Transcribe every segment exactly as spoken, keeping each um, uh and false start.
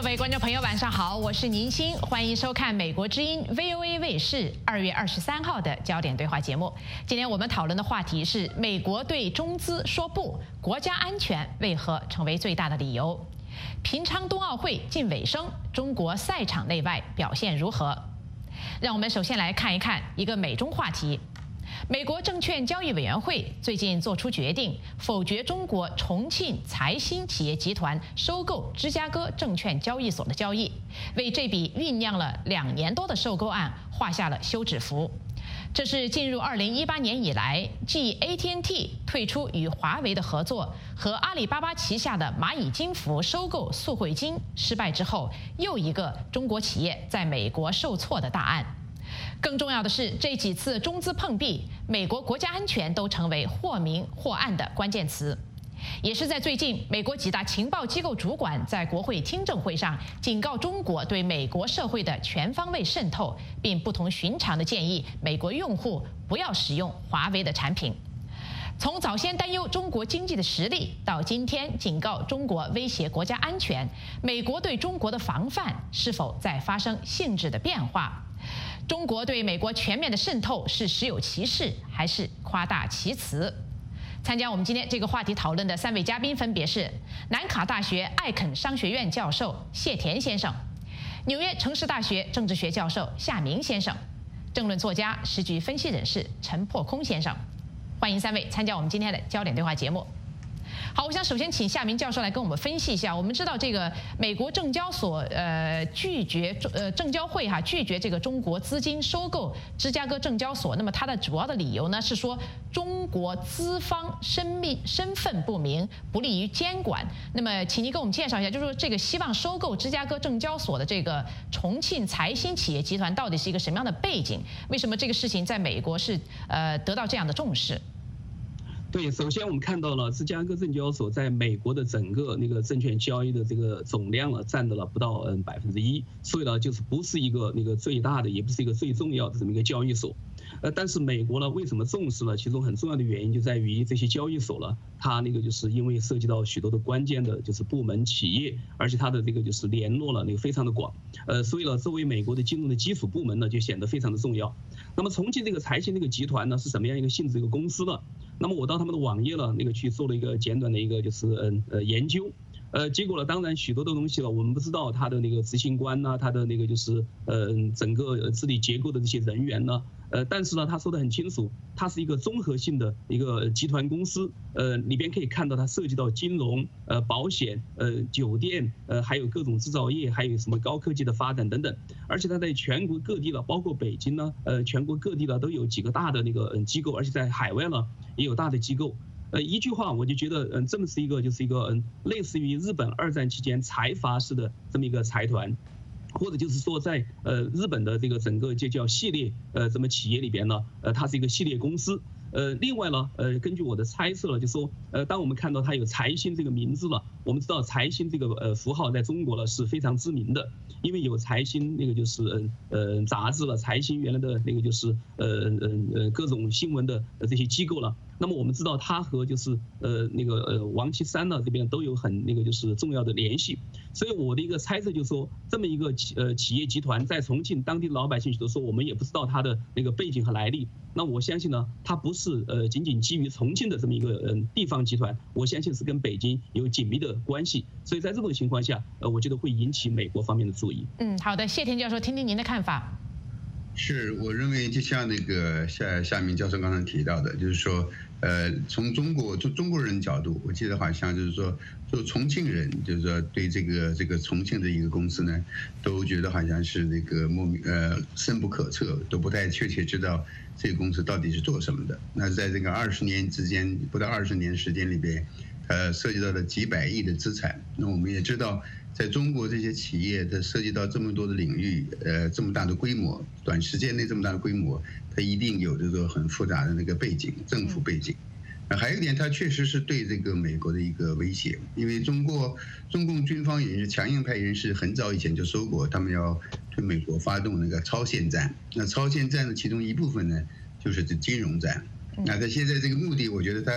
位观众朋友，晚上好，我是宁欣，欢迎收看美国之音 V O A 卫视二月二十三号的焦点对话节目。今天我们讨论的话题是美国对中资说不，国家安全为何成为最大的理由？平昌冬奥会近尾声，中国赛场内外表现如何？让我们首先来看一看一个美中话题。美国证券交易委员会最近做出决定，否决中国重庆财新企业集团收购芝加哥证券交易所的交易，为这笔酝酿了两年多的收购案画下了休止符。这是进入二零一八年以来，继 A T and T 退出与华为的合作和阿里巴巴旗下的蚂蚁金服收购速汇金失败之后，又一个中国企业在美国受挫的大案。更重要的是，这几次中资碰壁，美国国家安全都成为或明或暗的关键词。也是在最近，美国几大情报机构主管在国会听证会上警告中国对美国社会的全方位渗透，并不同寻常地建议美国用户不要使用华为的产品。从早先担忧中国经济的实力，到今天警告中国威胁国家安全，美国对中国的防范是否在发生性质的变化？中国对美国全面的渗透是实有其事，还是夸大其词？参加我们今天这个话题讨论的三位嘉宾分别是南卡大学艾肯商学院教授谢田先生，纽约城市大学政治学教授夏明先生，政论作家、时局分析人士陈破空先生。欢迎三位参加我们今天的焦点对话节目。好，我想首先请夏明教授来跟我们分析一下。我们知道这个美国证交所呃拒绝呃证交会哈拒绝这个中国资金收购芝加哥证交所，那么它的主要的理由呢是说中国资方身命身份不明，不利于监管。那么请您给我们介绍一下，就是说这个希望收购芝加哥证交所的这个重庆财新企业集团到底是一个什么样的背景？为什么这个事情在美国是呃得到这样的重视？ 对，首先我们看到了芝加哥证交所在美国的整个那个证券交易的这个总量呢，占到了不到嗯百分之一，所以呢，就是不是一个那个最大的，也不是一个最重要的这么一个交易所。呃，但是美国呢，为什么重视呢？其中很重要的原因就在于这些交易所呢，它那个就是因为涉及到许多的关键的就是部门企业，而且它的这个就是联络了那个非常的广，呃，所以呢，作为美国的金融的基础部门呢，就显得非常的重要。那么重庆这个财新这个集团呢，是什么样一个性质的一个公司呢？那么我到他们的网页呢，那个去做了一个简短的一个就是嗯呃研究。呃，结果呢，当然许多的东西了，我们不知道他的那个执行官呢，他的那个就是呃整个治理结构的这些人员呢，呃，但是呢，他说的很清楚，它是一个综合性的一个集团公司，呃，里边可以看到它涉及到金融、呃保险、呃酒店、呃还有各种制造业，还有什么高科技的发展等等，而且它在全国各地了，包括北京呢，呃全国各地呢都有几个大的那个机构，而且在海外呢也有大的机构。呃，一句话我就觉得，嗯，这么是一个就是一个嗯，类似于日本二战期间财阀式的这么一个财团，或者就是说在呃日本的这个整个就叫系列呃什么企业里边呢，呃，它是一个系列公司。呃，另外呢，呃，根据我的猜测了，就说，呃，当我们看到它有财新这个名字了，我们知道财新这个呃符号在中国呢是非常知名的，因为有财新那个就是嗯呃杂志了，财新原来的那个就是呃呃呃各种新闻的这些机构了。那么我们知道它和就是呃那个呃王岐山呢这边都有很那个就是重要的联系，所以我的一个猜测就是说，这么一个企呃企业集团在重庆当地的老百姓都说我们也不知道它的那个背景和来历，那我相信呢，它不是呃仅仅基于重庆的这么一个嗯地方集团，我相信是跟北京有紧密的关系，所以在这种情况下，呃我觉得会引起美国方面的注意。 嗯，好的，谢田教授，听听您的看法。 是，我认为就像那个夏夏明教授刚才提到的，就是说，呃，从中国从中国人角度，我记得好像就是说，就重庆人，就是说对这个这个重庆的一个公司呢，都觉得好像是那个莫名呃深不可测，都不太确切知道这个公司到底是做什么的。那在这个二十年之间，不到二十年时间里边，呃，涉及到了几百亿的资产。那我们也知道，在中国这些企业，它涉及到这么多的领域，呃，这么大的规模，短时间内这么大的规模，它一定有这个很复杂的那个背景，政府背景。还有一点，它确实是对这个美国的一个威胁，因为中国中共军方也是强硬派人士，很早以前就说过，他们要对美国发动那个超限战。那超限战的其中一部分呢，就是这金融战。那他现在这个目的，我觉得他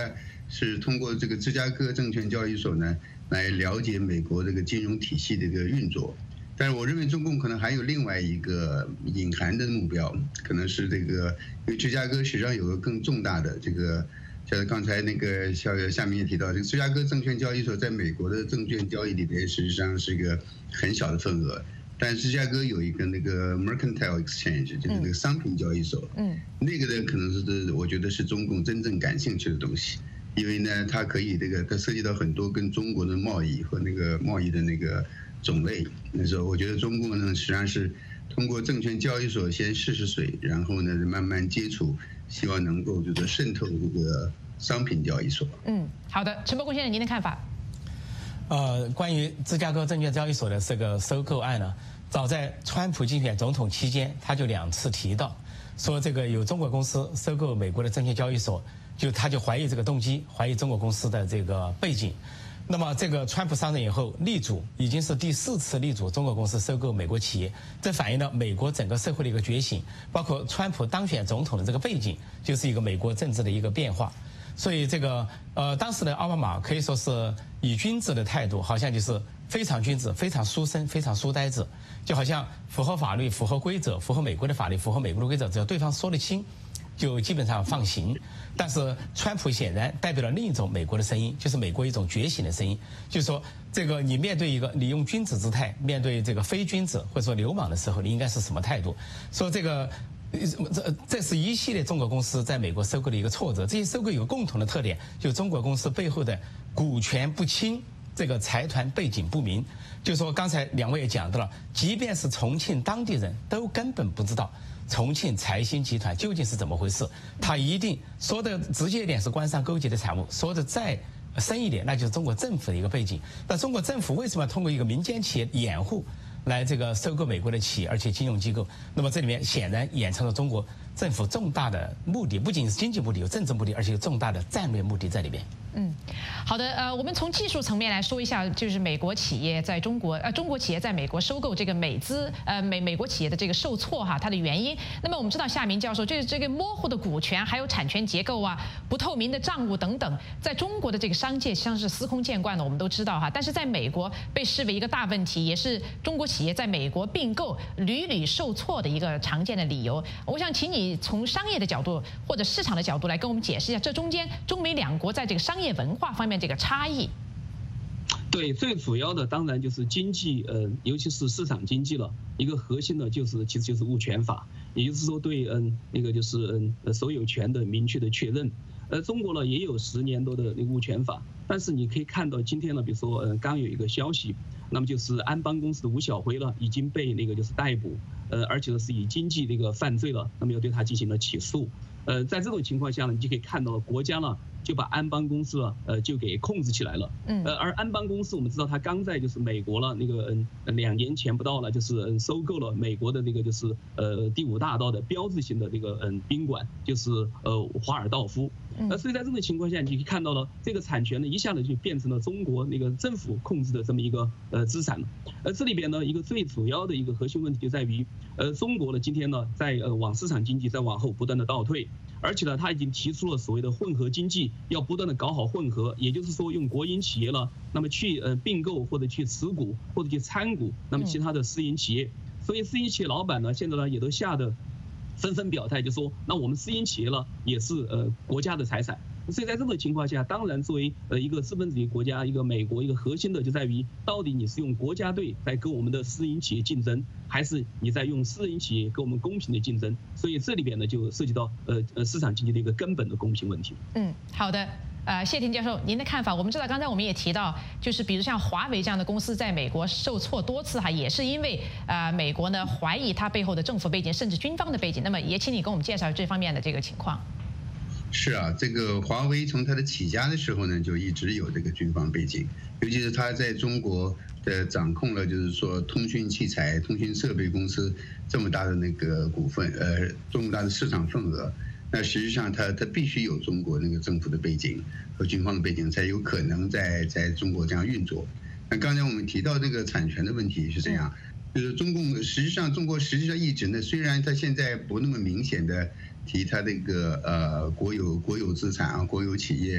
是通过这个芝加哥证券交易所呢来了解美国这个金融体系的一个运作。但是我认为中共可能还有另外一个隐含的目标，可能是这个，因为芝加哥实际上有个更重大的这个，像刚才那个下下面也提到，这个芝加哥证券交易所在美国的证券交易里边实际上是一个很小的份额，但芝加哥有一个那个 Mercantile Exchange， 就是那个商品交易所，嗯，那个呢可能是我觉得是中共真正感兴趣的东西，因为呢它可以这个它涉及到很多跟中国的贸易和那个贸易的那个种类，那时候我觉得中共呢实际上是通过证券交易所先试试水，然后呢慢慢接触，希望能够就是渗透这个商品交易所。 嗯，好的，陈伯公先生，您的看法？ 呃，关于芝加哥证券交易所的这个收购案呢，早在川普竞选总统期间，他就两次提到，说这个有中国公司收购美国的证券交易所，就他就怀疑这个动机，怀疑中国公司的这个背景。那么这个川普上任以后力主，已经是第四次力主中国公司收购美国企业，这反映了美国整个社会的一个觉醒，包括川普当选总统的这个背景，就是一个美国政治的一个变化。所以这个呃，当时的奥巴马可以说是以君子的态度，好像就是非常君子、非常书生、非常书呆子，就好像符合法律、符合规则、符合美国的法律、符合美国的规则，只要对方说得清，就基本上放行。但是川普显然代表了另一种美国的声音，就是美国一种觉醒的声音，就是说这个你面对一个你用君子姿态面对这个非君子或者说流氓的时候，你应该是什么态度？说这个这这是一系列中国公司在美国收购的一个挫折，这些收购有个共同的特点，就是中国公司背后的股权不清，这个财团背景不明。就说刚才两位也讲到了，即便是重庆当地人都根本不知道重庆财新集团究竟是怎么回事，他一定说的直接一点是官商勾结的产物，说的再深一点那就是中国政府的一个背景。那中国政府为什么要通过一个民间企业掩护来这个收购美国的企业，而且金融机构？那么这里面显然掩藏了中国政府重大的目的，不仅是经济目的，有政治目的，而且有重大的战略目的在里面。 嗯，好的，呃，我们从技术层面来说一下，就是美国企业在中国，呃，中国企业在美国收购这个美资，呃，美美国企业的这个受挫哈，它的原因。那么我们知道，夏明教授，这这个模糊的股权，还有产权结构啊，不透明的账务等等，在中国的这个商界像是司空见惯的，我们都知道哈。但是在美国被视为一个大问题，也是中国企业在美国并购屡屡受挫的一个常见的理由。我想请你从商业的角度或者市场的角度来跟我们解释一下，这中间中美两国在这个商业文化方面这个差异。 对，最主要的当然就是经济，呃，尤其是市场经济了。一个核心的就是其实就是物权法，也就是说对嗯那个就是嗯所有权的明确的确认。呃，中国呢也有十年多的那个物权法，但是你可以看到今天呢，比如说嗯刚有一个消息，那么就是安邦公司的吴晓辉呢已经被那个就是逮捕，呃，而且呢是以经济那个犯罪了，那么要对他进行了起诉。呃，在这种情况下呢，你就可以看到国家呢就把安邦公司呢，呃，就给控制起来了。嗯。呃，而安邦公司我们知道，它刚在就是美国了，那个嗯两年前不到了，就是嗯收购了美国的那个就是呃第五大道的标志性的那个嗯宾馆，就是呃华尔道夫。呃，所以在这种情况下，你可以看到了这个产权呢一下子就变成了中国那个政府控制的这么一个呃资产了。而这里边呢一个最主要的一个核心问题就在于，呃，中国呢今天呢在呃往市场经济在往后不断的倒退。而且呢，他已经提出了所谓的混合经济，要不断的搞好混合，也就是说用国营企业了，那么去呃并购或者去持股或者去参股，那么其他的私营企业，所以私营企业老板呢，现在呢也都吓得纷纷表态，就说那我们私营企业呢也是呃国家的财产。所以在这种情况下，当然作为呃一个资本主义国家，一个美国一个核心的就在于，到底你是用国家队在跟我们的私营企业竞争，还是你在用私营企业跟我们公平的竞争？所以这里边呢就涉及到呃呃市场经济的一个根本的公平问题。 嗯，好的。呃，谢霆教授，您的看法？我们知道，刚才我们也提到，就是比如像华为这样的公司在美国受挫多次哈，也是因为呃美国呢怀疑它背后的政府背景，甚至军方的背景。那么也请你跟我们介绍这方面的这个情况。 是啊，这个华为从它的起家的时候呢，就一直有这个军方背景，尤其是它在中国的掌控了，就是说通讯器材、通讯设备公司这么大的那个股份，呃，这么大的市场份额。那实际上它，它它必须有中国那个政府的背景和军方的背景，才有可能在在中国这样运作。那刚才我们提到这个产权的问题是这样，就是中共实际上中国实际上一直呢，虽然它现在不那么明显的提它这个呃国有国有资产啊、国有企业和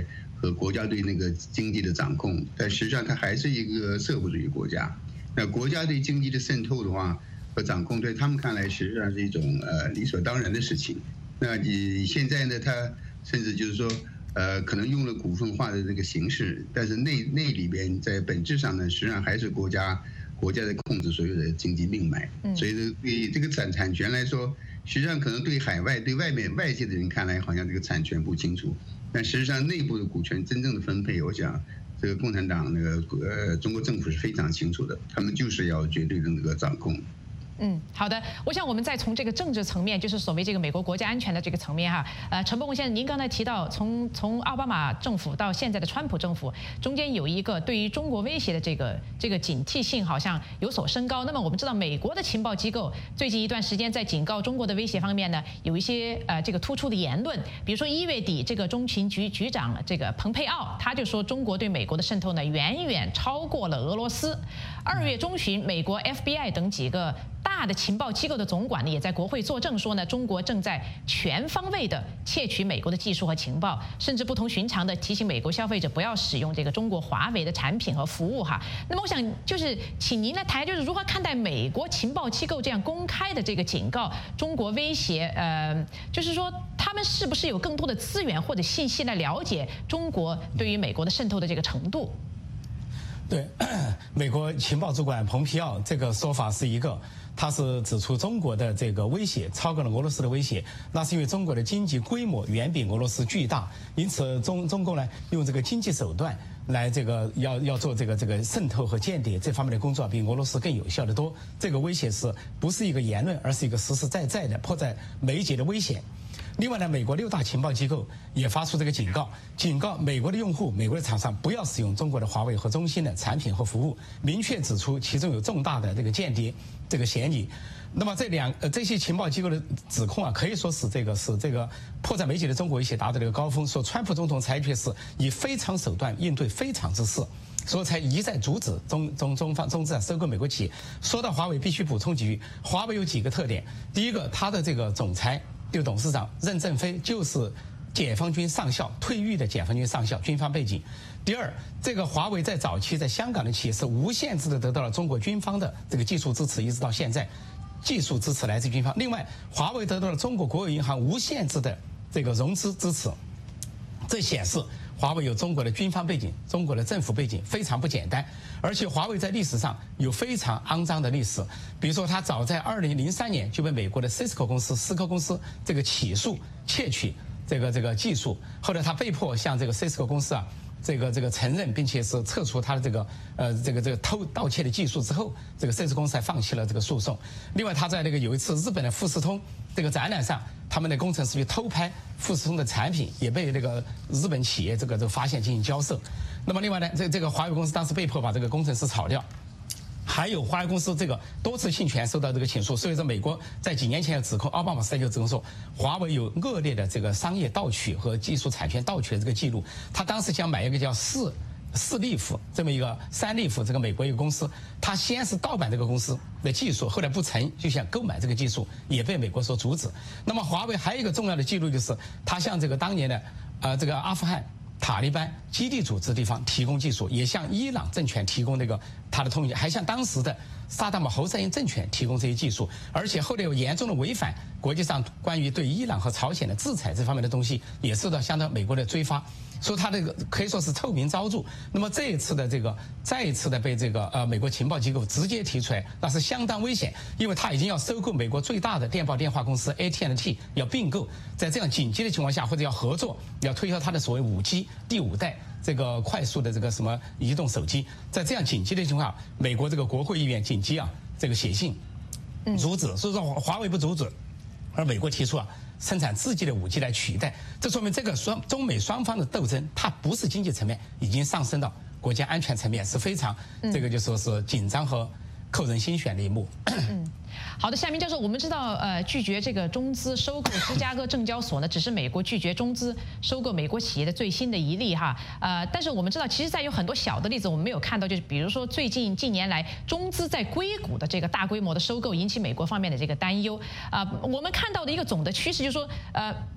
和国家对那个经济的掌控，但实际上它还是一个社会主义国家。那国家对经济的渗透的话和掌控，在他们看来实际上是一种呃理所当然的事情。那你现在呢，他甚至就是说，呃，可能用了股份化的这个形式，但是那那里边在本质上呢，实际上还是国家国家在控制所有的经济命脉。所以对这个产产权来说，实际上可能对海外对外面外界的人看来，好像这个产权不清楚，但实际上内部的股权真正的分配，我想这个共产党那个呃中国政府是非常清楚的，他们就是要绝对的那个掌控。 嗯，好的。我想我们再从这个政治层面，就是所谓这个美国国家安全的这个层面哈，呃，陈伯宏先生，您刚才提到从从奥巴马政府到现在的川普政府，中间有一个对于中国威胁的这个这个警惕性好像有所升高。那么我们知道，美国的情报机构最近一段时间在警告中国的威胁方面呢，有一些呃这个突出的言论，比如说一月底这个中情局局长这个蓬佩奥他就说，中国对美国的渗透呢远远超过了俄罗斯。二月中旬，美国 F B I 等几个大的情报机构的总管呢，也在国会作证说呢，中国正在全方位的窃取美国的技术和情报，甚至不同寻常的提醒美国消费者不要使用这个中国华为的产品和服务哈。那么我想就是请您来谈，就是如何看待美国情报机构这样公开的这个警告中国威胁，呃，就是说他们是不是有更多的资源或者信息来了解中国对于美国的渗透的这个程度？ 对，美国情报主管蓬皮奥这个说法是一个，他是指出中国的这个威胁超过了俄罗斯的威胁，那是因为中国的经济规模远比俄罗斯巨大，因此中中共呢用这个经济手段来这个要要做这个这个渗透和间谍这方面的工作，比俄罗斯更有效得多。这个威胁是不是一个言论，而是一个实实在在的迫在眉睫的危险。另外呢，美国六大情报机构也发出这个警告，警告美国的用户、美国的厂商不要使用中国的华为和中兴的产品和服务，明确指出其中有重大的这个间谍这个嫌疑。那么这两呃这些情报机构的指控啊，可以说是这个是这个迫在眉睫的中国威胁达到了一个高峰。说川普总统采取是以非常手段应对非常之事，所以才一再阻止中中中方中资啊收购美国企业。说到华为，必须补充几句，华为有几个特点。第一个，它的这个总裁。这个董事长任正非就是解放军上校退役的解放军上校，军方背景。第二，这个华为在早期在香港的企业是无限制的得到了中国军方的这个技术支持，一直到现在，技术支持来自军方。另外，华为得到了中国国有银行无限制的这个融资支持，这显示华为有中国的军方背景，中国的政府背景非常不简单。而且华为在历史上有非常肮脏的历史，比如说它早在二零零三年就被美国的 Cisco 公司思科公司这个起诉窃取这个这个技术，后来它被迫向这个 Cisco 公司啊这个这个承认，并且是撤除它的这个呃这个这个偷盗窃的技术之后，这个 Cisco 公司才放弃了这个诉讼。另外，他在那个有一次日本的富士通这个展览上，他们的工程师去偷拍富士通的产品，也被那个日本企业这个这个发现进行交涉。那么另外呢，这这个华为公司当时被迫把这个工程师炒掉。还有华为公司这个多次侵权受到这个起诉，所以说美国在几年前指控奥巴马时代就指控说华为有恶劣的这个商业盗取和技术产权盗取的这个记录。他当时想买一个叫四四利福这么一个三利福这个美国一个公司，他先是盗版这个公司的技术，后来不成就想购买这个技术，也被美国所阻止。那么华为还有一个重要的记录就是他向这个当年的呃这个阿富汗塔利班基地组织地方提供技术，也向伊朗政权提供那个他的通信，还向当时的萨达姆侯赛因政权提供这些技术，而且后来有严重的违反国际上关于对伊朗和朝鲜的制裁这方面的东西，也受到相当美国的追发，说他这个可以说是臭名昭著。那么这一次的这个再一次的被这个呃美国情报机构直接提出来，那是相当危险，因为他已经要收购美国最大的电报电话公司 A T and T， 要并购，在这样紧急的情况下，或者要合作，要推销他的所谓五 G 第五代这个快速的这个什么移动手机，在这样紧急的情况下，美国这个国会议员紧急啊这个写信阻止，所以说华为不阻止，而美国提出啊生产自己的武器来取代，这说明这个双中美双方的斗争，它不是经济层面，已经上升到国家安全层面，是非常这个就说是紧张和扣人心弦的一幕。 嗯，好的，夏明教授，我们知道，呃，拒绝这个中资收购芝加哥证交所呢，只是美国拒绝中资收购美国企业的最新的一例哈。呃，但是我们知道，其实在有很多小的例子，我们没有看到，就是比如说最近近年来中资在硅谷的这个大规模的收购，引起美国方面的这个担忧。啊、呃，我们看到的一个总的趋势就是说，呃。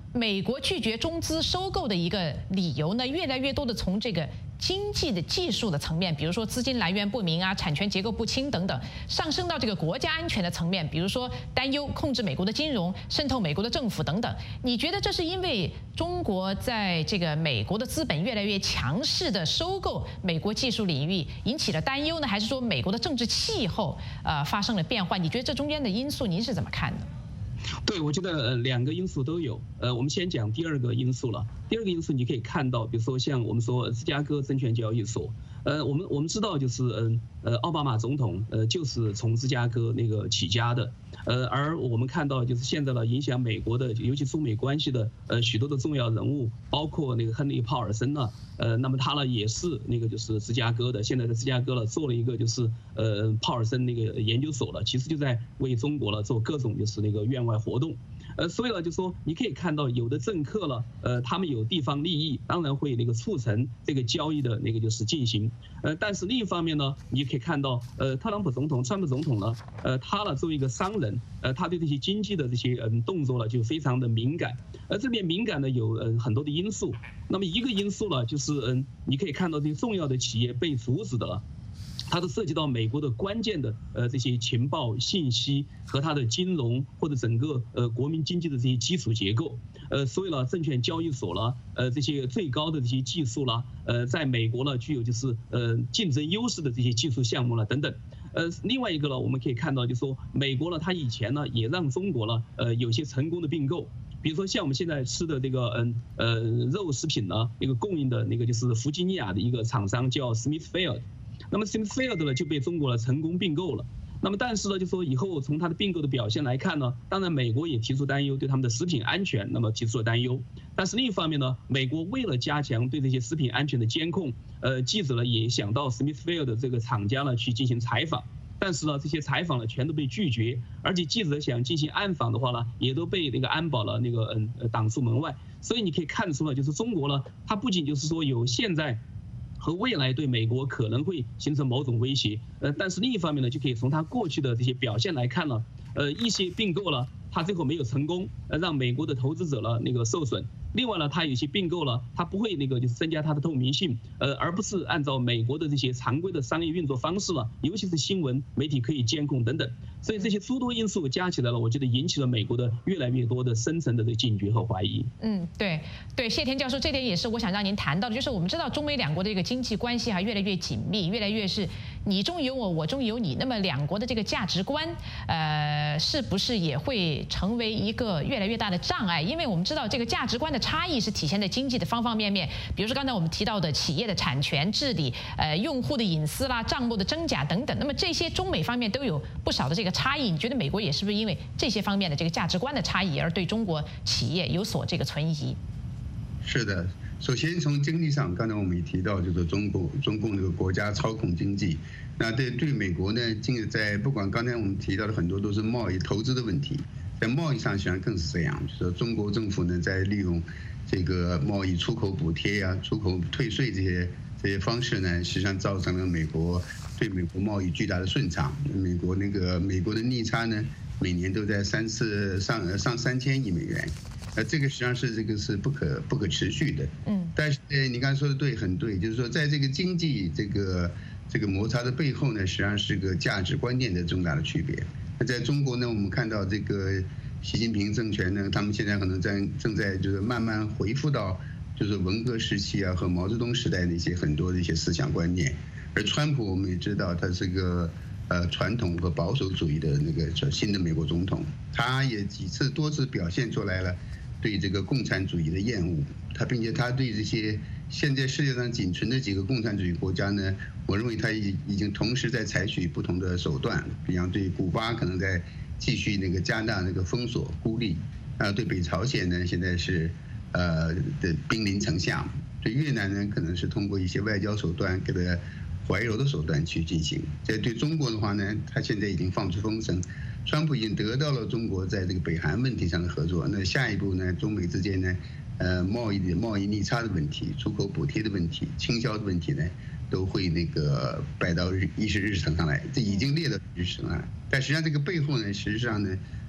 美国拒绝中资收购的一个理由呢，越来越多的从这个经济的技术的层面，比如说资金来源不明啊、产权结构不清等等，上升到这个国家安全的层面，比如说担忧控制美国的金融、渗透美国的政府等等。你觉得这是因为中国在这个美国的资本越来越强势的收购美国技术领域引起了担忧呢，还是说美国的政治气候呃发生了变化？你觉得这中间的因素您是怎么看的？ 对，我觉得呃两个因素都有。呃，我们先讲第二个因素了。第二个因素你可以看到，比如说像我们说芝加哥证券交易所，呃，我们我们知道就是嗯呃奥巴马总统呃就是从芝加哥那个起家的，呃，而我们看到就是现在呢影响美国的，尤其中美关系的呃许多的重要人物，包括那个亨利·鲍尔森呢，呃，那么他呢也是那个就是芝加哥的，现在在芝加哥了做了一个就是呃鲍尔森那个研究所了，其实就在为中国了做各种就是那个院外活动。呃，所以呢，就说你可以看到有的政客了，呃，他们有地方利益，当然会那个促成这个交易的那个就是进行。呃，但是另一方面呢，你可以看到，呃，特朗普总统、川普总统呢，呃，他呢作为一个商人，呃，他对这些经济的这些嗯动作呢就非常的敏感。而这边敏感呢有嗯很多的因素。那么一个因素呢就是嗯，你可以看到这些重要的企业被阻止的了。它都涉及到美国的关键的呃这些情报信息和它的金融或者整个呃国民经济的这些基础结构，呃所以呢证券交易所了，呃这些最高的这些技术啦，呃在美国呢具有就是呃竞争优势的这些技术项目了等等。呃，另外一个呢，我们可以看到，就是说美国呢，它以前呢也让中国呢，呃，有些成功的并购，比如说像我们现在吃的这个，嗯呃肉食品呢，那个供应的那个就是弗吉尼亚的一个厂商叫 Smithfield， 那么 Smithfield 呢就被中国呢成功并购了。那么但是呢，就说以后从它的并购的表现来看呢，当然美国也提出担忧，对他们的食品安全，那么提出了担忧。但是另一方面呢，美国为了加强对这些食品安全的监控，呃，记者呢也想到 Smithfield 的这个厂家呢去进行采访，但是呢，这些采访呢全都被拒绝，而且记者想进行暗访的话呢，也都被那个安保了那个嗯呃挡出门外。所以你可以看出了，就是中国呢，它不仅就是说有现在和未来对美国可能会形成某种威胁，呃，但是另一方面呢，就可以从它过去的这些表现来看呢，呃，一些并购了，它最后没有成功，呃，让美国的投资者呢那个受损。另外呢，它有些并购了，它不会那个就是增加它的透明性，呃，而不是按照美国的这些常规的商业运作方式了，尤其是新闻媒体可以监控等等。所以这些诸多因素加起来了，我觉得引起了美国的越来越多的深层的这个警觉和怀疑。 嗯，对对，谢田教授，这点也是我想让您谈到的，就是我们知道中美两国的这个经济关系还越来越紧密，越来越是你中有我，我中有你。那么两国的这个价值观，呃，是不是也会成为一个越来越大的障碍？因为我们知道这个价值观的差异是体现在经济的方方面面，比如说刚才我们提到的企业的产权治理、呃用户的隐私啦、账目的真假等等。那么这些中美方面都有不少的这个差异，你觉得美国也是不是因为这些方面的这个价值观的差异而对中国企业有所这个存疑？ 是的，首先从经济上，刚才我们也提到，就是中国中共这个国家操控经济，那对对美国呢，经在不管刚才我们提到的很多都是贸易投资的问题，在贸易上实际上更是这样，就是中国政府呢在利用这个贸易出口补贴呀、出口退税这些这些方式呢，实际上造成了美国对美国贸易巨大的顺畅。美国那个美国的逆差呢，每年都在三次上上三千亿美元，呃，这个实际上是这个是不可不可持续的。嗯，但是呃，你刚才说的对，很对，就是说在这个经济这个这个摩擦的背后呢，实际上是个价值观念的重大的区别。那在中国呢，我们看到这个习近平政权呢，他们现在可能在正在就是慢慢恢复到就是文革时期啊和毛泽东时代的一些很多的一些思想观念。而川普我们也知道，他是个呃传统和保守主义的那个叫新的美国总统，他也几次多次表现出来了对这个共产主义的厌恶。他并且他对这些现在世界上仅存的几个共产主义国家呢，我认为他已已经同时在采取不同的手段，比方对古巴可能在继续那个加大那个封锁孤立，啊，对北朝鲜呢现在是呃的兵临城下，对越南呢可能是通过一些外交手段给他怀柔的手段去进行。在对中国的话呢，他现在已经放出风声，川普已经得到了中国在这个北韩问题上的合作，那下一步呢，中美之间呢，呃，贸易的贸易逆差的问题、出口补贴的问题、倾销的问题呢，都会那个摆到日议事日程上来，这已经列到日程上来。但实际上这个背后呢，实际上呢，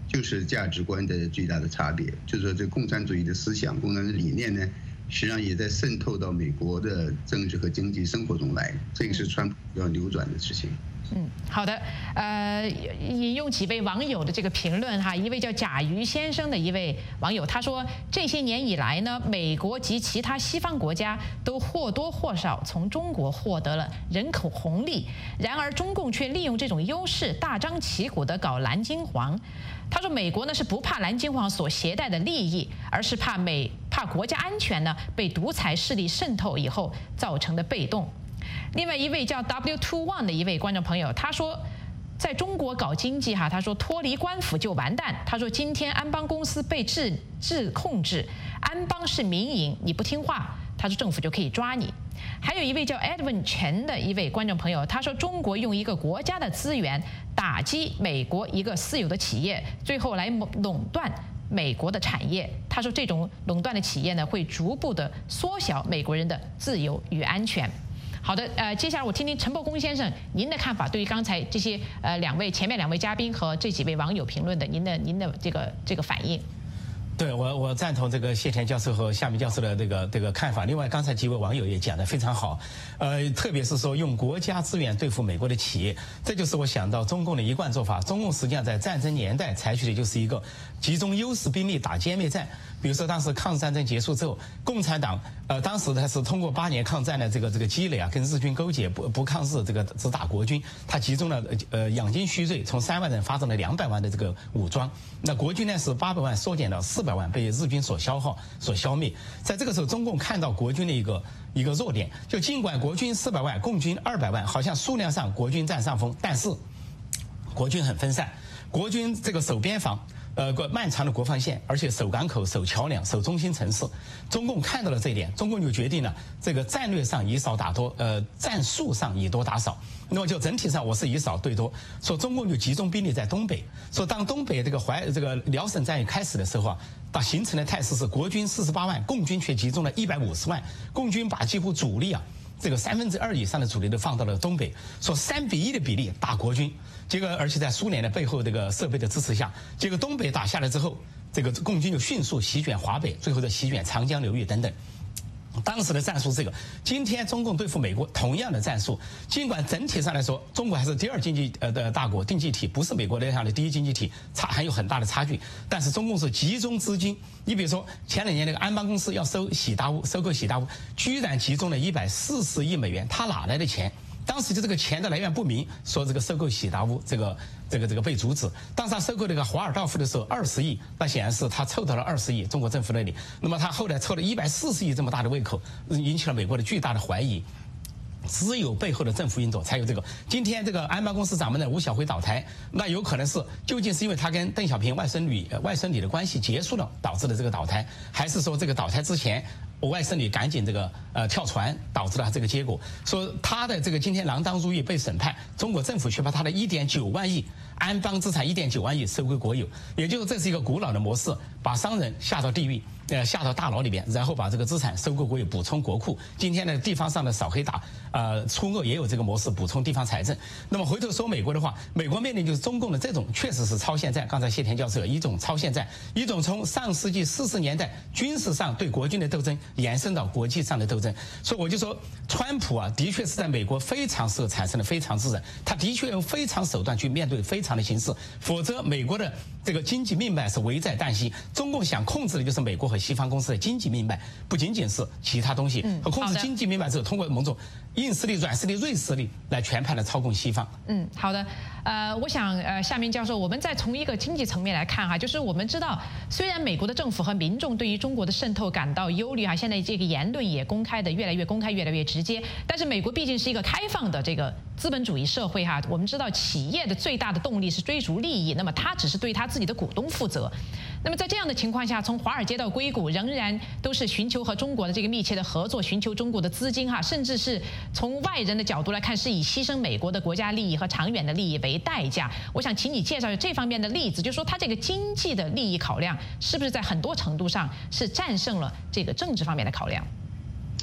就是价值观的最大的差别。就是说，这共产主义的思想、共产的理念呢，实际上也在渗透到美国的政治和经济生活中来，这个是川普要扭转的事情。 嗯，好的，呃，引用几位网友的这个评论哈，一位叫甲鱼先生的一位网友，他说这些年以来呢，美国及其他西方国家都或多或少从中国获得了人口红利，然而中共却利用这种优势大张旗鼓地搞蓝金黄。他说美国呢是不怕蓝金黄所携带的利益，而是怕美怕国家安全呢被独裁势力渗透以后造成的被动。另外一位叫 W two one 的一位观众朋友，他说，在中国搞经济哈，他说脱离官府就完蛋。他说今天安邦公司被制制控制，安邦是民营，你不听话，他说政府就可以抓你。还有一位叫 Edwin 陈的一位观众朋友，他说中国用一个国家的资源打击美国一个私有的企业，最后来垄断美国的产业。他说这种垄断的企业呢，会逐步的缩小美国人的自由与安全。好的，呃，接下来我听听陈伯公先生您的看法，对于刚才这些呃两位前面两位嘉宾和这几位网友评论的，您的您的这个这个反应。 对我，我赞同这个谢田教授和夏明教授的这个这个看法。另外，刚才几位网友也讲得非常好，呃，特别是说用国家资源对付美国的企业，这就是我想到中共的一贯做法。中共实际上在战争年代采取的就是一个集中优势兵力打歼灭战。比如说，当时抗日战争结束之后，共产党呃当时他是通过八年抗战的这个这个积累啊，跟日军勾结，不不抗日，这个只打国军，他集中了呃养精蓄锐，从三万人发展了两百万的这个武装。那国军呢是八百万缩减到四百万，被日军所消耗、所消灭。在这个时候，中共看到国军的一个一个弱点，就尽管国军四百万，共军二百万，好像数量上国军占上风，但是国军很分散，国军这个守边防。呃，漫长的国防线，而且守港口、守桥梁、守中心城市，中共看到了这一点，中共就决定了这个战略上以少打多，呃，战术上以多打少。那么就整体上我是以少对多，说中共就集中兵力在东北，说当东北这个淮这个辽沈战役开始的时候啊，它形成的态势是国军四十八万，共军却集中了一百五十万，共军把几乎主力啊。这个三分之二以上的主力都放到了东北，说三比一的比例打国军，结果而且在苏联的背后这个设备的支持下，结果东北打下来之后，这个共军就迅速席卷华北，最后的席卷长江流域等等。当时的战术这个，今天中共对付美国同样的战术，尽管整体上来说，中国还是第二经济呃的大国经济体，不是美国那样的第一经济体，差还有很大的差距。但是中共是集中资金，你比如说前两年那个安邦公司要收喜达屋，收购喜达屋，居然集中了一百四十亿美元，他哪来的钱？当时就这个钱的来源不明，说这个收购喜达屋这个这个这个被阻止。当时他收购那个华尔道夫的时候二十亿，那显然是他凑到了二十亿，中国政府那里。那么他后来凑了一百四十亿这么大的胃口，引起了美国的巨大的怀疑。只有背后的政府运作才有这个。今天这个安邦公司掌门的吴晓辉倒台，那有可能是究竟是因为他跟邓小平外孙女外孙女的关系结束了导致的这个倒台，还是说这个倒台之前我外甥女赶紧这个呃跳船导致了这个结果？说他的这个今天锒铛入狱被审判，中国政府却把他的一点九万亿安邦资产一点九万亿收归国有，也就是这是一个古老的模式，把商人下到地狱。呃，下到大牢里边，然后把这个资产收购国有，补充国库。今天呢，地方上的扫黑打，呃，除恶也有这个模式，补充地方财政。那么回头说美国的话，美国面临就是中共的这种确实是超限战。刚才谢田教授有一种超限战，一种从上世纪四十年代军事上对国军的斗争延伸到国际上的斗争。所以我就说，川普啊，的确是在美国非常时候产生了非常之人，他的确用非常手段去面对非常的形势，否则美国的这个经济命脉是危在旦夕。中共想控制的就是美国和西方公司的经济命脉，不仅仅是其他东西。和控制经济命脉之后，通过某种硬实力、软实力、锐实力来全盘的操控西方。 嗯，好的。呃，我想呃，夏明教授，我们再从一个经济层面来看哈，就是我们知道，虽然美国的政府和民众对于中国的渗透感到忧虑哈，现在这个言论也公开的越来越公开，越来越直接。但是美国毕竟是一个开放的这个资本主义社会哈，我们知道企业的最大的动力是追逐利益，那么他只是对他自己的股东负责。那么在这样的情况下，从华尔街到硅谷，仍然都是寻求和中国的这个密切的合作，寻求中国的资金哈，甚至是从外人的角度来看，是以牺牲美国的国家利益和长远的利益为代价。我想请你介绍这方面的例子，就是说它这个经济的利益考量是不是在很多程度上是战胜了这个政治方面的考量？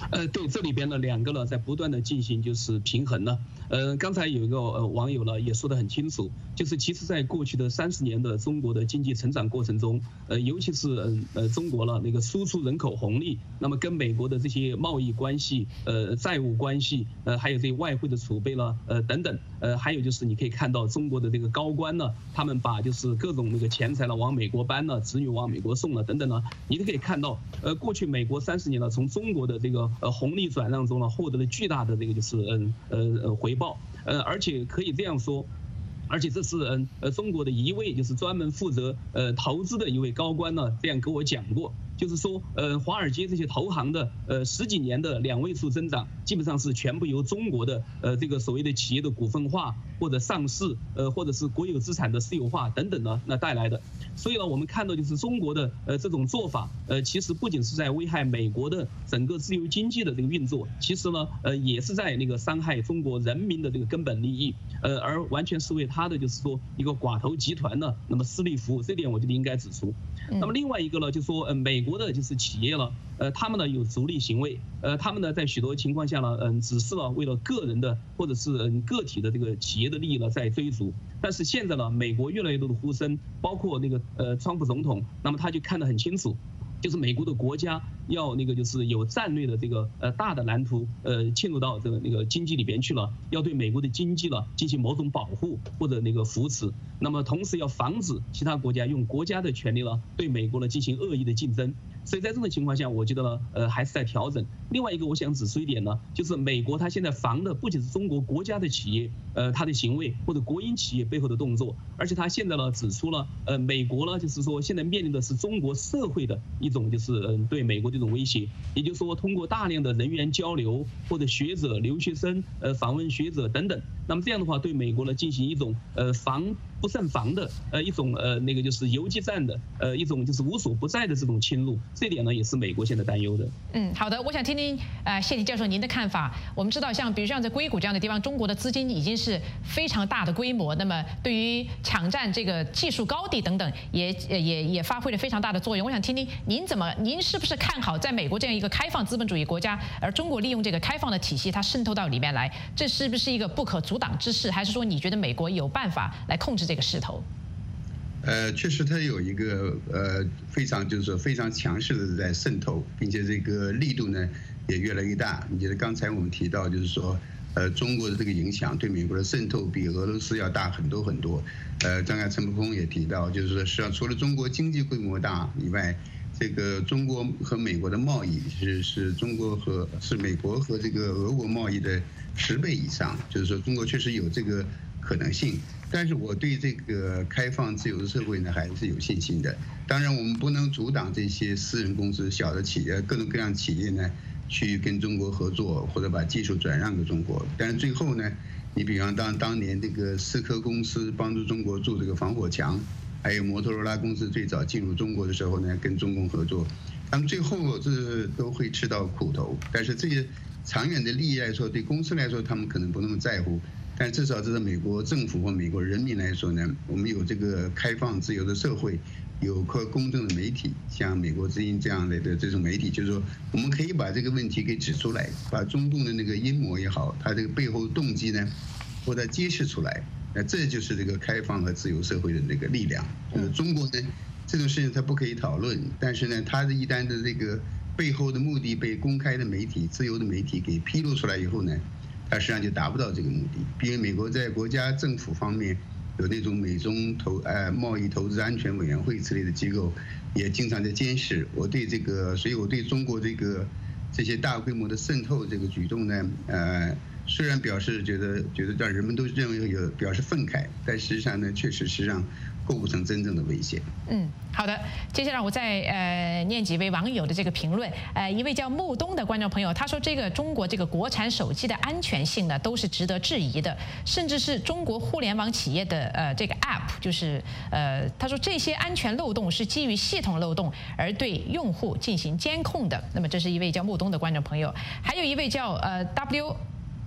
呃，对，这里边呢两个呢在不断的进行就是平衡呢。呃，刚才有一个呃网友呢也说得很清楚，就是其实在过去的三十年的中国的经济成长过程中，呃，尤其是呃呃中国了那个输出人口红利，那么跟美国的这些贸易关系、呃债务关系、呃还有这些外汇的储备了，呃等等，呃还有就是你可以看到中国的这个高官呢，他们把就是各种那个钱财呢往美国搬了，子女往美国送了等等呢，你都可以看到，呃过去美国三十年呢从中国的这个呃红利转让中呢获得了巨大的这个就是嗯呃呃回报，呃而且可以这样说。而且这是嗯呃中国的一位就是专门负责呃投资的一位高官呢，这样跟我讲过，就是说呃华尔街这些投行的呃十几年的两位数增长，基本上是全部由中国的呃这个所谓的企业的股份化或者上市呃或者是国有资产的私有化等等呢那带来的。所以呢，我们看到就是中国的呃这种做法，呃其实不仅是在危害美国的整个自由经济的这个运作，其实呢呃也是在那个伤害中国人民的这个根本利益，呃而完全是为他的就是说一个寡头集团呢那么私利服务，这点我觉得应该指出。那么另外一个呢，就说呃美国的就是企业了，呃他们呢有逐利行为，呃他们呢在许多情况下呢，嗯只是呢为了个人的或者是嗯个体的这个企业的利益呢在追逐。但是现在呢，美国越来越多的呼声，包括那个呃川普总统，那么他就看得很清楚。就是美国的国家要那个就是有战略的这个呃大的蓝图，呃进入到这个那个经济里边去了，要对美国的经济了进行某种保护或者那个扶持，那么同时要防止其他国家用国家的权利了对美国呢进行恶意的竞争。所以在这种情况下，我觉得呢，呃，还是在调整。另外一个，我想指出一点呢，就是美国它现在防的不仅是中国国家的企业，呃，它的行为或者国营企业背后的动作，而且它现在呢指出了，呃，美国呢就是说现在面临的是中国社会的一种就是嗯对美国的一种威胁，也就是说通过大量的人员交流或者学者、留学生、呃访问学者等等，那么这样的话对美国呢进行一种呃防不胜防的呃一种呃那个就是游击战的呃一种就是无所不在的这种侵入。这点呢也是美国现在担忧的。 嗯，好的，我想听听呃谢霆教授您的看法。我们知道，像比如像在硅谷这样的地方，中国的资金已经是非常大的规模，那么对于抢占这个技术高地等等，也也也发挥了非常大的作用。我想听听您怎么，您是不是看好在美国这样一个开放资本主义国家，而中国利用这个开放的体系，它渗透到里面来，这是不是一个不可阻挡之势？还是说你觉得美国有办法来控制这个势头？ 呃，确实它有一个呃非常就是说非常强势的在渗透，并且这个力度呢也越来越大。你觉得刚才我们提到就是说，呃，中国的这个影响对美国的渗透比俄罗斯要大很多很多。呃，刚才陈伯空也提到，就是说实际上除了中国经济规模大以外，这个中国和美国的贸易是是中国和是美国和这个俄国贸易的十倍以上，就是说中国确实有这个可能性。但是我对这个开放自由的社会呢还是有信心的。当然，我们不能阻挡这些私人公司、小的企业、各种各样企业呢去跟中国合作，或者把技术转让给中国。但是最后呢，你比方当当年这个思科公司帮助中国筑这个防火墙，还有摩托罗拉公司最早进入中国的时候呢，跟中共合作，他们最后这都会吃到苦头。但是这些长远的利益来说，对公司来说，他们可能不那么在乎。但至少这是美国政府或美国人民来说呢，我们有这个开放自由的社会，有个公正的媒体，像美国之音这样的的这种媒体，就是说我们可以把这个问题给指出来，把中共的那个阴谋也好，它这个背后动机呢，或者揭示出来。那这就是这个开放和自由社会的那个力量。就是中国呢，这种事情它不可以讨论，但是呢，它的一旦的这个背后的目的被公开的媒体、自由的媒体给披露出来以后呢，它实际上就达不到这个目的。因为美国在国家政府方面有那种美中投呃贸易投资安全委员会之类的机构，也经常在监视。我对这个，所以我对中国这个这些大规模的渗透这个举动呢，呃，虽然表示觉得觉得让人们都认为有表示愤慨，但实际上呢，确实实际上构不成真正的危险。 嗯，好的，接下来我再呃念几位网友的这个评论。呃，一位叫木东的观众朋友，他说这个中国这个国产手机的安全性呢，都是值得质疑的，甚至是中国互联网企业的呃这个 App， 就是呃他说这些安全漏洞是基于系统漏洞而对用户进行监控的。那么这是一位叫木东的观众朋友，还有一位叫呃 W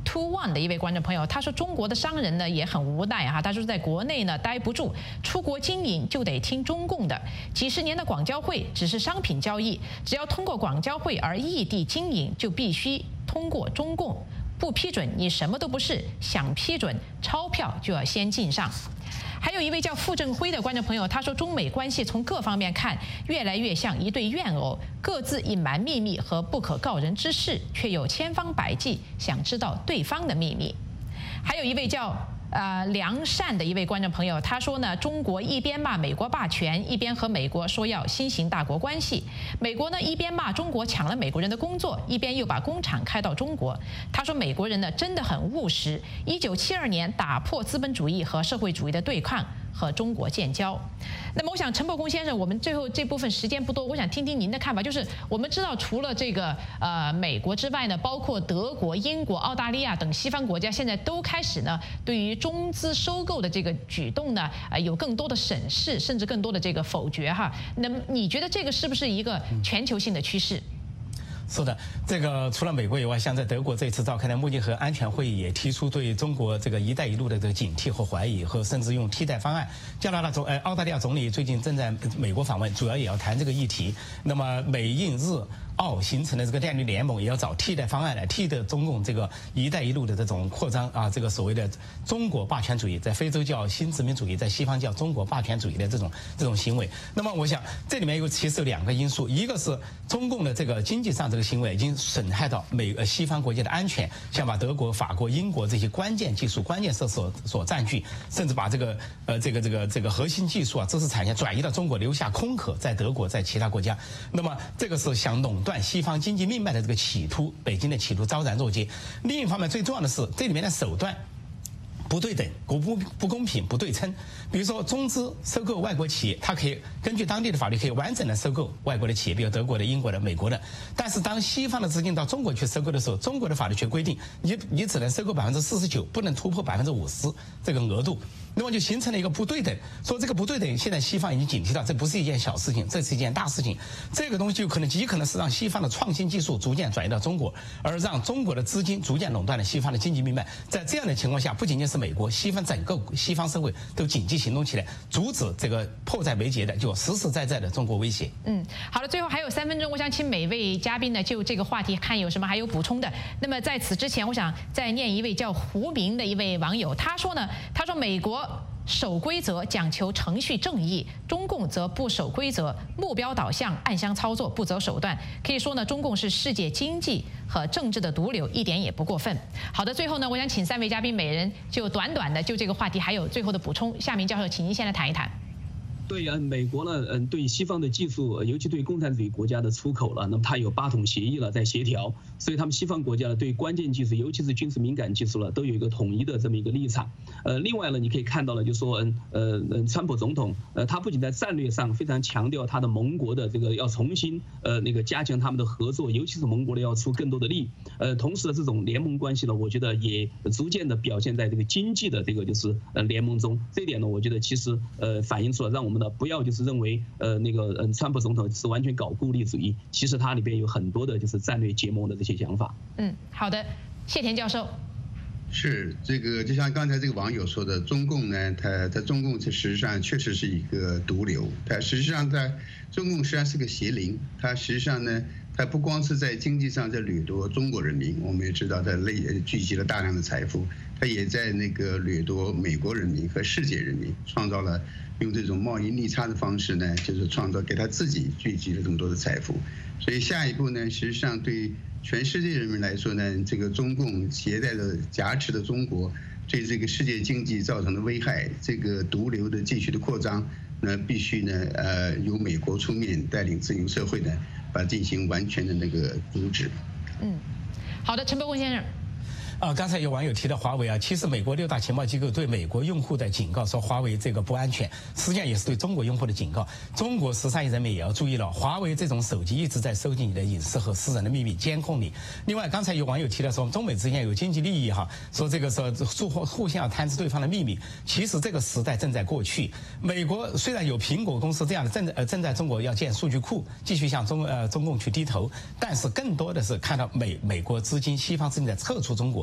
Two One 的一位观众朋友，他说中国的商人呢也很无奈哈，他说在国内呢待不住，出国经营就得听中共的。几十年的广交会只是商品交易，只要通过广交会而异地经营，就必须通过中共，不批准你什么都不是，想批准钞票就要先进上。还有一位叫傅正辉的观众朋友，他说中美关系从各方面看越来越像一对怨偶，各自隐瞒秘密和不可告人之事，却又千方百计想知道对方的秘密。还有一位叫呃良善的一位观众朋友，他说呢，中国一边骂美国霸权，一边和美国说要新型大国关系。美国呢一边骂中国抢了美国人的工作，一边又把工厂开到中国。他说美国人呢真的很务实，一九七二年打破资本主义和社会主义的对抗，和中国建交。那么我想陈伯公先生，我们最后这部分时间不多，我想听听您的看法。就是我们知道，除了这个呃美国之外呢，包括德国、英国、澳大利亚等西方国家，现在都开始呢对于中资收购的这个举动呢，呃有更多的审视，甚至更多的这个否决哈。那么你觉得这个是不是一个全球性的趋势？ 是的，这个除了美国以外，像在德国这次召开的慕尼黑安全会议也提出对中国这个“一带一路”的这个警惕和怀疑，和甚至用替代方案。加拿大总呃澳大利亚总理最近正在美国访问，主要也要谈这个议题。那么美印日澳形成的这个战略联盟，也要找替代方案来替代中共这个“一带一路”的这种扩张啊，这个所谓的中国霸权主义，在非洲叫新殖民主义，在西方叫中国霸权主义的这种这种行为。那么我想这里面有其实有两个因素，一个是中共的这个经济上这个行为已经损害到美呃西方国家的安全，像把德国、法国、英国这些关键技术、关键设施所所占据，甚至把这个呃这个这个这个核心技术啊、知识产权转移到中国，留下空壳在德国，在其他国家。那么这个是想垄断西方经济命脉的这个企图，北京的企图昭然若揭。另一方面，最重要的是这里面的手段不对等、不不不公平、不对称。比如说，中资收购外国企业，它可以根据当地的法律可以完整的收购外国的企业，比如德国的、英国的、美国的。但是当西方的资金到中国去收购的时候，中国的法律却规定你你只能收购百分之四十九，不能突破百分之五十这个额度。那么就形成了一个不对等。说这个不对等，现在西方已经警惕到，这不是一件小事情，这是一件大事情。这个东西有可能极可能是让西方的创新技术逐渐转移到中国，而让中国的资金逐渐垄断了西方的经济命脉。在这样的情况下，不仅仅是美国，西方整个西方社会都紧急行动起来，阻止这个迫在眉睫的就实实在在的中国威胁。 嗯，好了，最后还有三分钟，我想请每位嘉宾呢就这个话题看有什么还有补充的。那么在此之前，我想再念一位叫胡明的一位网友，他说呢，他说美国守规则，讲求程序正义；中共则不守规则，目标导向，暗箱操作，不择手段。可以说呢，中共是世界经济和政治的毒瘤，一点也不过分。好的，最后呢，我想请三位嘉宾每人就短短的就这个话题还有最后的补充。夏明教授，请您先来谈一谈。 对，嗯，美国呢，嗯，对西方的技术，尤其对共产主义国家的出口了，那么它有八统协议了，在协调，所以他们西方国家呢，对关键技术，尤其是军事敏感技术了，都有一个统一的这么一个立场。呃，另外呢，你可以看到了，就说，嗯，呃，嗯，川普总统，呃，他不仅在战略上非常强调他的盟国的这个要重新，呃，那个加强他们的合作，尤其是盟国的要出更多的力，呃，同时的这种联盟关系呢，我觉得也逐渐的表现在这个经济的这个就是呃联盟中。这一点呢，我觉得其实呃反映出了让我们不要就是认为呃那个嗯川普总统是完全搞孤立主义，其实他里边有很多的就是战略结盟的这些想法。 嗯，好的，谢田教授。 是这个，就像刚才这个网友说的，中共呢，它在中共这实际上确实是一个毒瘤，它实际上在中共实际上是个邪灵，它实际上呢，它不光是在经济上在掠夺中国人民，我们也知道它累聚集了大量的财富，它也在那个掠夺美国人民和世界人民，创造了用这种贸易逆差的方式呢，就是创造给他自己聚集了这么多的财富，所以下一步呢，实际上对全世界人民来说呢，这个中共携带的挟持的中国对这个世界经济造成的危害，这个毒瘤的继续的扩张，那必须呢，呃，由美国出面带领自由社会呢，把进行完全的那个阻止。 嗯，好的，陈伯公先生。 啊，刚才有网友提到华为啊，其实美国六大情报机构对美国用户的警告说华为这个不安全，实际上也是对中国用户的警告。中国十三亿人民也要注意了，华为这种手机一直在收集你的隐私和私人的秘密，监控你。另外，刚才有网友提到说中美之间有经济利益哈，说这个说互互相要探知对方的秘密。其实这个时代正在过去。美国虽然有苹果公司这样的正呃正在中国要建数据库，继续向中呃中共去低头，但是更多的是看到美美国资金、西方资金在撤出中国。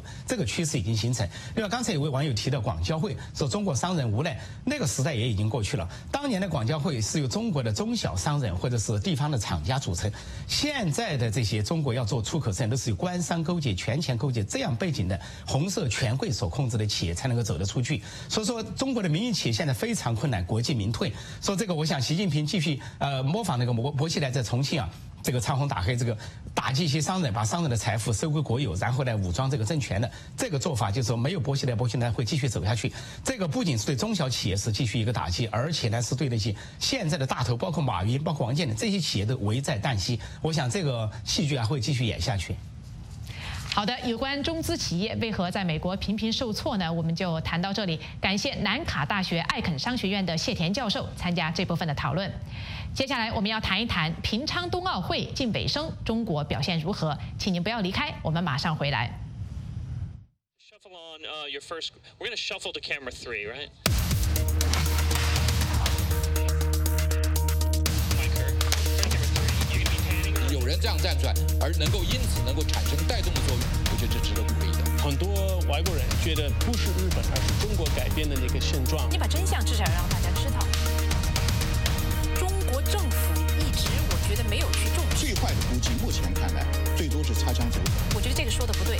这个趋势已经形成。另外，刚才有位网友提到广交会，说中国商人无赖，那个时代也已经过去了。当年的广交会是由中国的中小商人或者是地方的厂家组成，现在的这些中国要做出口生意，都是由官商勾结、权钱勾结这样背景的红色权贵所控制的企业才能够走得出去。所以说，中国的民营企业现在非常困难，国进民退。说这个，我想习近平继续呃模仿那个薄薄熙来在重庆啊。这个唱红打黑，这个打击一些商人，把商人的财富收归国有，然后来武装这个政权的这个做法，就是说没有薄熙来，薄熙来会继续走下去。这个不仅是对中小企业是继续一个打击，而且呢是对那些现在的大头，包括马云、包括王健林这些企业都危在旦夕。我想这个戏剧还会继续演下去。 好的，有关中资企业为何在美国频频受挫呢？我们就谈到这里。感谢南卡大学艾肯商学院的谢田教授参加这部分的讨论。接下来我们要谈一谈平昌冬奥会近尾声，中国表现如何？请您不要离开，我们马上回来。 Shuffle on uh, your first. We're going to shuffle to camera three, right? Michael, camera three. You're going to be panning. 有人这样站出来，而能够因此能够产生带动的作用，我觉得这值得鼓励的。 很多外国人觉得不是日本，而是中国改变的那个现状。 你把真相至少让大家知道。中国政府一直，我觉得没有去重视。 最坏的估计，目前看来，最多是擦枪走火。 我觉得这个说的不对。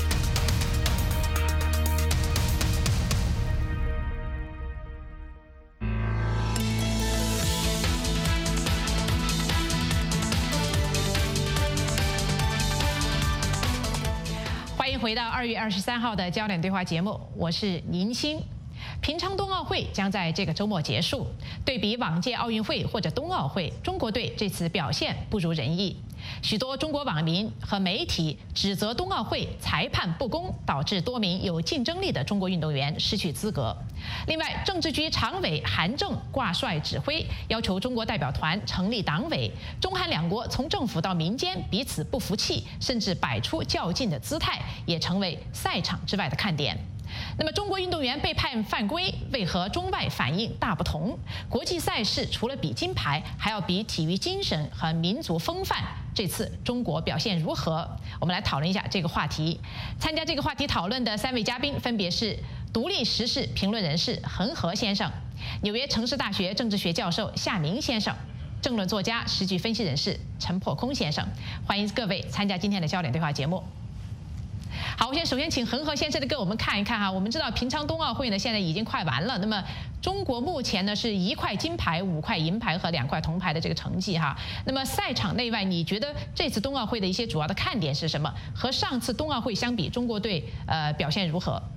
欢迎回到二月二十三号的焦点对话节目，我是宁鑫。平昌冬奥会将在这个周末结束。对比往届奥运会或者冬奥会，中国队这次表现不如人意。许多中国网民和媒体指责冬奥会裁判不公，导致多名有竞争力的中国运动员失去资格。另外，政治局常委韩正挂帅指挥，要求中国代表团成立党委。中韩两国从政府到民间彼此不服气，甚至摆出较劲的姿态，也成为赛场之外的看点。那么，中国运动员被判犯规，为何中外反应大不同？国际赛事除了比金牌，还要比体育精神和民族风范。这次中国表现如何？我们来讨论一下这个话题。参加这个话题讨论的三位嘉宾分别是独立时事评论人士恒河先生、纽约城市大学政治学教授夏明先生、政论作家、时局分析人士陈破空先生。欢迎各位参加今天的焦点对话节目。好，我先首先请恒河先生的跟我们看一看哈。我们知道平昌冬奥会呢现在已经快完了，那么中国目前呢是一块金牌、五块银牌和两块铜牌的这个成绩哈。那么赛场内外，你觉得这次冬奥会的一些主要的看点是什么？和上次冬奥会相比，中国队呃表现如何？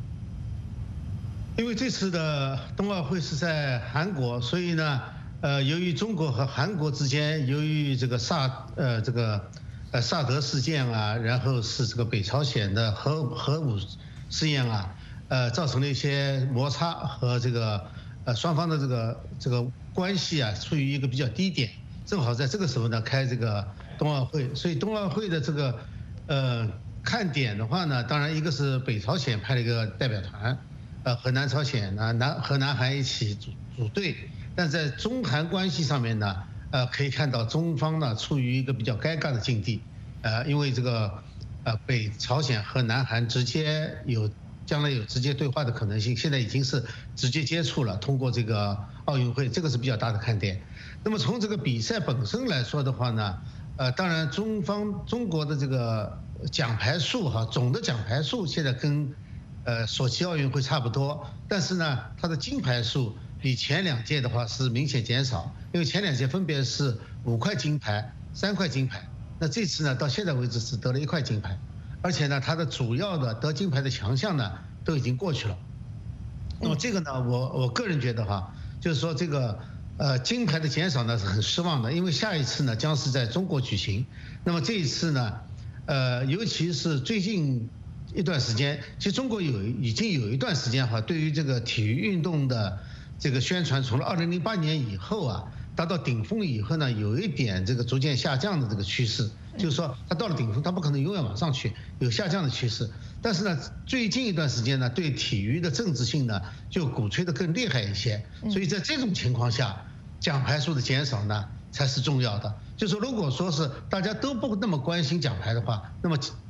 因为这次的冬奥会是在韩国，所以呢，呃，由于中国和韩国之间，由于这个萨呃这个。呃，萨德事件啊，然后是这个北朝鲜的核核武试验啊，呃，造成了一些摩擦和这个呃双方的这个这个关系啊，处于一个比较低点。正好在这个时候呢，开这个冬奥会，所以冬奥会的这个呃看点的话呢，当然一个是北朝鲜派了一个代表团，呃，和南朝鲜呢南和南韩一起组组队，但在中韩关系上面呢。呃，可以看到中方呢处于一个比较尴尬的境地，呃，因为这个呃北朝鲜和南韩直接有将来有直接对话的可能性，现在已经是直接接触了，通过这个奥运会，这个是比较大的看点。那么从这个比赛本身来说的话呢，呃，当然中方中国的这个奖牌数哈，总的奖牌数现在跟呃索契奥运会差不多，但是呢，它的金牌数。比前两届的话是明显减少，因为前两届分别是五块金牌、三块金牌，那这次呢到现在为止只得了一块金牌，而且呢它的主要的得金牌的强项呢都已经过去了。那么这个呢，我我个人觉得哈，就是说这个呃金牌的减少呢是很失望的，因为下一次呢将是在中国举行，那么这一次呢，呃尤其是最近一段时间，其实中国有已经有一段时间哈，对于这个体育运动的。这个宣传从了二零零八年以后啊，达到顶峰以后呢，有一点这个逐渐下降的这个趋势，就是说它到了顶峰，它不可能永远往上去，有下降的趋势。但是呢，最近一段时间呢，对体育的政治性呢就鼓吹的更厉害一些，所以在这种情况下，奖牌数的减少呢才是重要的。就是说，如果说是大家都不那么关心奖牌的话，那么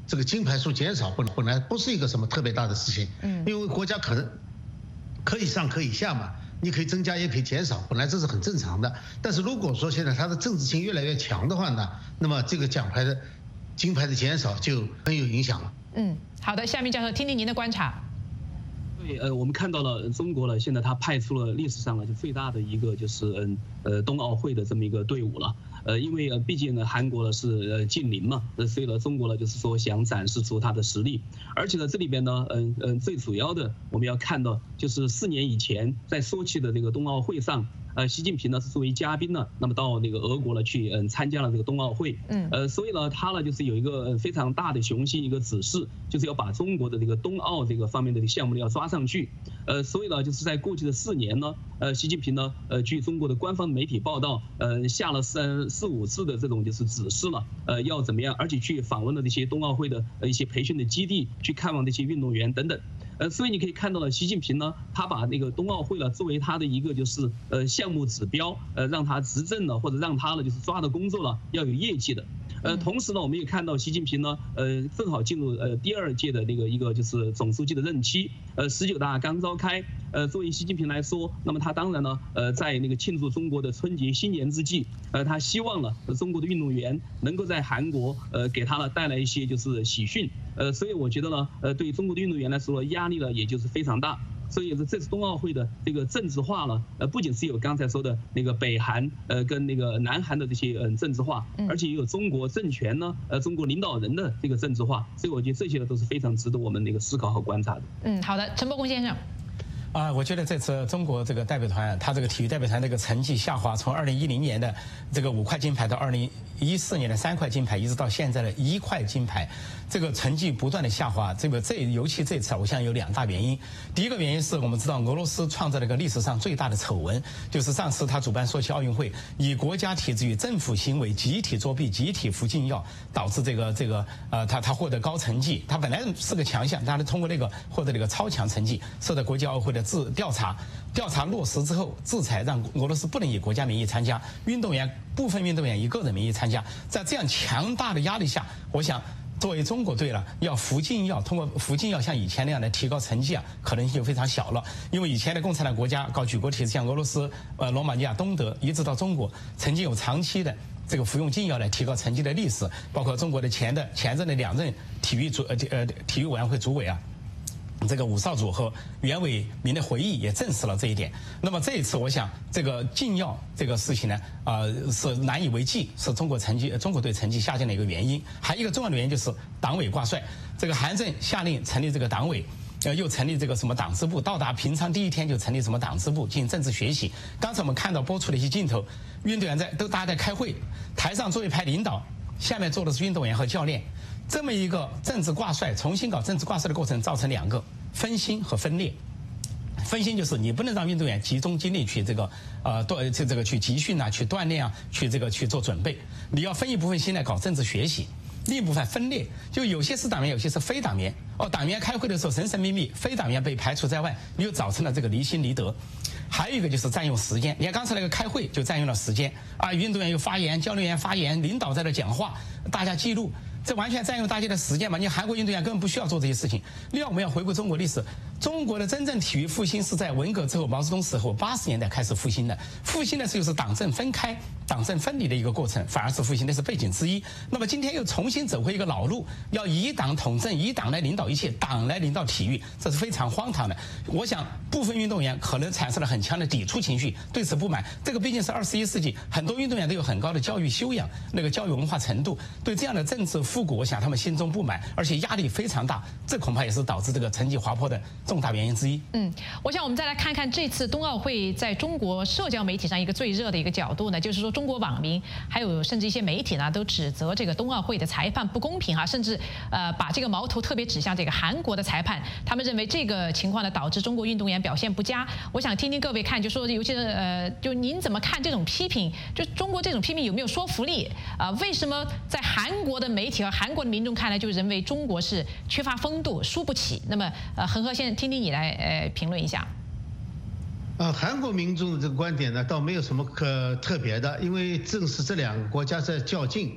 这个金牌数减少，本本来不是一个什么特别大的事情，嗯，因为国家可能可以上可以下嘛，你可以增加也可以减少，本来这是很正常的。但是如果说现在它的政治性越来越强的话呢，那么这个奖牌的金牌的减少就很有影响了。 嗯，好的，夏明教授，听听您的观察。 对，呃，我们看到了中国了，现在他派出了历史上呢就最大的一个就是嗯呃冬奥会的这么一个队伍了。呃，因为呃，毕竟呢，韩国呢是呃近邻嘛，呃，所以呢，中国呢就是说想展示出它的实力，而且呢，这里边呢，嗯嗯，最主要的我们要看到，就是四年以前在索契的这个冬奥会上，呃，习近平呢是作为嘉宾呢，那么到那个俄国呢去嗯参加了这个冬奥会，嗯，呃，所以呢，他呢就是有一个非常大的雄心，一个指示，就是要把中国的这个冬奥这个方面的项目呢要抓上去，呃，所以呢，就是在过去的四年呢，呃，习近平呢，呃，据中国的官方媒体报道，呃，下了三四五次的这种就是指示了，呃，要怎么样，而且去访问了这些冬奥会的呃一些培训的基地，去看望这些运动员等等，呃，所以你可以看到了，习近平呢，他把那个冬奥会呢作为他的一个就是呃项目指标，呃，让他执政了或者让他呢就是抓的工作了要有业绩的。呃，同时呢，我们也看到习近平呢，呃，正好进入呃第二届的那个一个就是总书记的任期，呃，十九大刚召开，呃，作为习近平来说，那么他当然呢，呃，在那个庆祝中国的春节新年之际，呃，他希望呢，中国的运动员能够在韩国，呃，给他呢带来一些就是喜讯，呃，所以我觉得呢，呃，对中国的运动员来说，压力呢也就是非常大。所以这次冬奥会的这个政治化呢，呃，不仅是有刚才说的那个北韩，呃，跟那个南韩的这些嗯政治化，而且也有中国政权呢，呃，中国领导人的这个政治化，所以我觉得这些呢都是非常值得我们那个思考和观察的。 嗯，好的，陈伯公先生。 啊，我觉得这次中国这个代表团，他这个体育代表团这个成绩下滑，从二零一零年的这个五块金牌到二零一四年的三块金牌，一直到现在的一块金牌，这个成绩不断的下滑。这个这尤其这次，我想有两大原因。第一个原因是我们知道俄罗斯创造了一个历史上最大的丑闻，就是上次他主办索契奥运会，以国家体制与政府行为集体作弊、集体服禁药，导致这个这个呃他他获得高成绩，他本来是个强项，但是通过那个获得了一个超强成绩，受到国际奥委会的自调查，调查落实之后，制裁让俄罗斯不能以国家名义参加，运动员部分运动员以个人名义参加，在这样强大的压力下，我想作为中国队了，要服禁药，通过服禁药像以前那样的提高成绩啊，可能性就非常小了。因为以前的共产党国家搞举国体制，像俄罗斯、呃罗马尼亚、东德，一直到中国，曾经有长期的这个服用禁药来提高成绩的历史，包括中国的前的前任的两任体育主呃呃体育委员会主委啊。这个武少主和袁伟民的回忆也证实了这一点。那么这一次，我想这个禁药这个事情呢，呃，是难以为继，是中国成绩中国队成绩下降的一个原因。还有一个重要的原因就是党委挂帅，这个韩正下令成立这个党委。呃，又成立这个什么党支部，到达平昌第一天就成立什么党支部进行政治学习。刚才我们看到播出的一些镜头，运动员在都大家在开会，台上坐一排领导，下面坐的是运动员和教练。这么一个政治挂帅，重新搞政治挂帅的过程，造成两个分心和分裂。分心就是你不能让运动员集中精力去这个呃锻这这个去集训啊，去锻炼啊，去这个去做准备。你要分一部分心来搞政治学习。另一部分分裂，就有些是党员，有些是非党员。哦，党员开会的时候神神秘秘，非党员被排除在外，你就造成了这个离心离德。还有一个就是占用时间，你看刚才那个开会就占用了时间啊，运动员有发言，教练员发言，领导在这讲话，大家记录，这完全占用大家的时间嘛。你韩国运动员根本不需要做这些事情。另外，我们要回顾中国历史，中国的真正体育复兴是在文革之后，毛泽东死后八十年代开始复兴的。复兴的是就是党政分开、党政分离的一个过程，反而是复兴的是背景之一。那么今天又重新走回一个老路，要以党统政，以党来领导一切，党来领导体育，这是非常荒唐的。我想部分运动员可能产生了很强的抵触情绪，对此不满。这个毕竟是二十一世纪，很多运动员都有很高的教育修养，那个教育文化程度，对这样的政治复古，我想他们心中不满，而且压力非常大，这恐怕也是导致这个成绩滑坡的重大原因之一。 嗯，我想我们再来看看这次冬奥会在中国社交媒体上一个最热的一个角度呢，就是说中国网民还有甚至一些媒体呢，都指责这个冬奥会的裁判不公平啊，甚至呃把这个矛头特别指向这个韩国的裁判，他们认为这个情况呢导致中国运动员表现不佳。我想听听各位看，就说尤其是呃，就您怎么看这种批评？就中国这种批评有没有说服力啊、呃？为什么在韩国的媒体和韩国的民众看来，就认为中国是缺乏风度、输不起？那么呃，恒河先听听你来呃评论一下。 呃，韩国民众的这个观点呢，倒没有什么可特别的，因为正是这两个国家在较劲。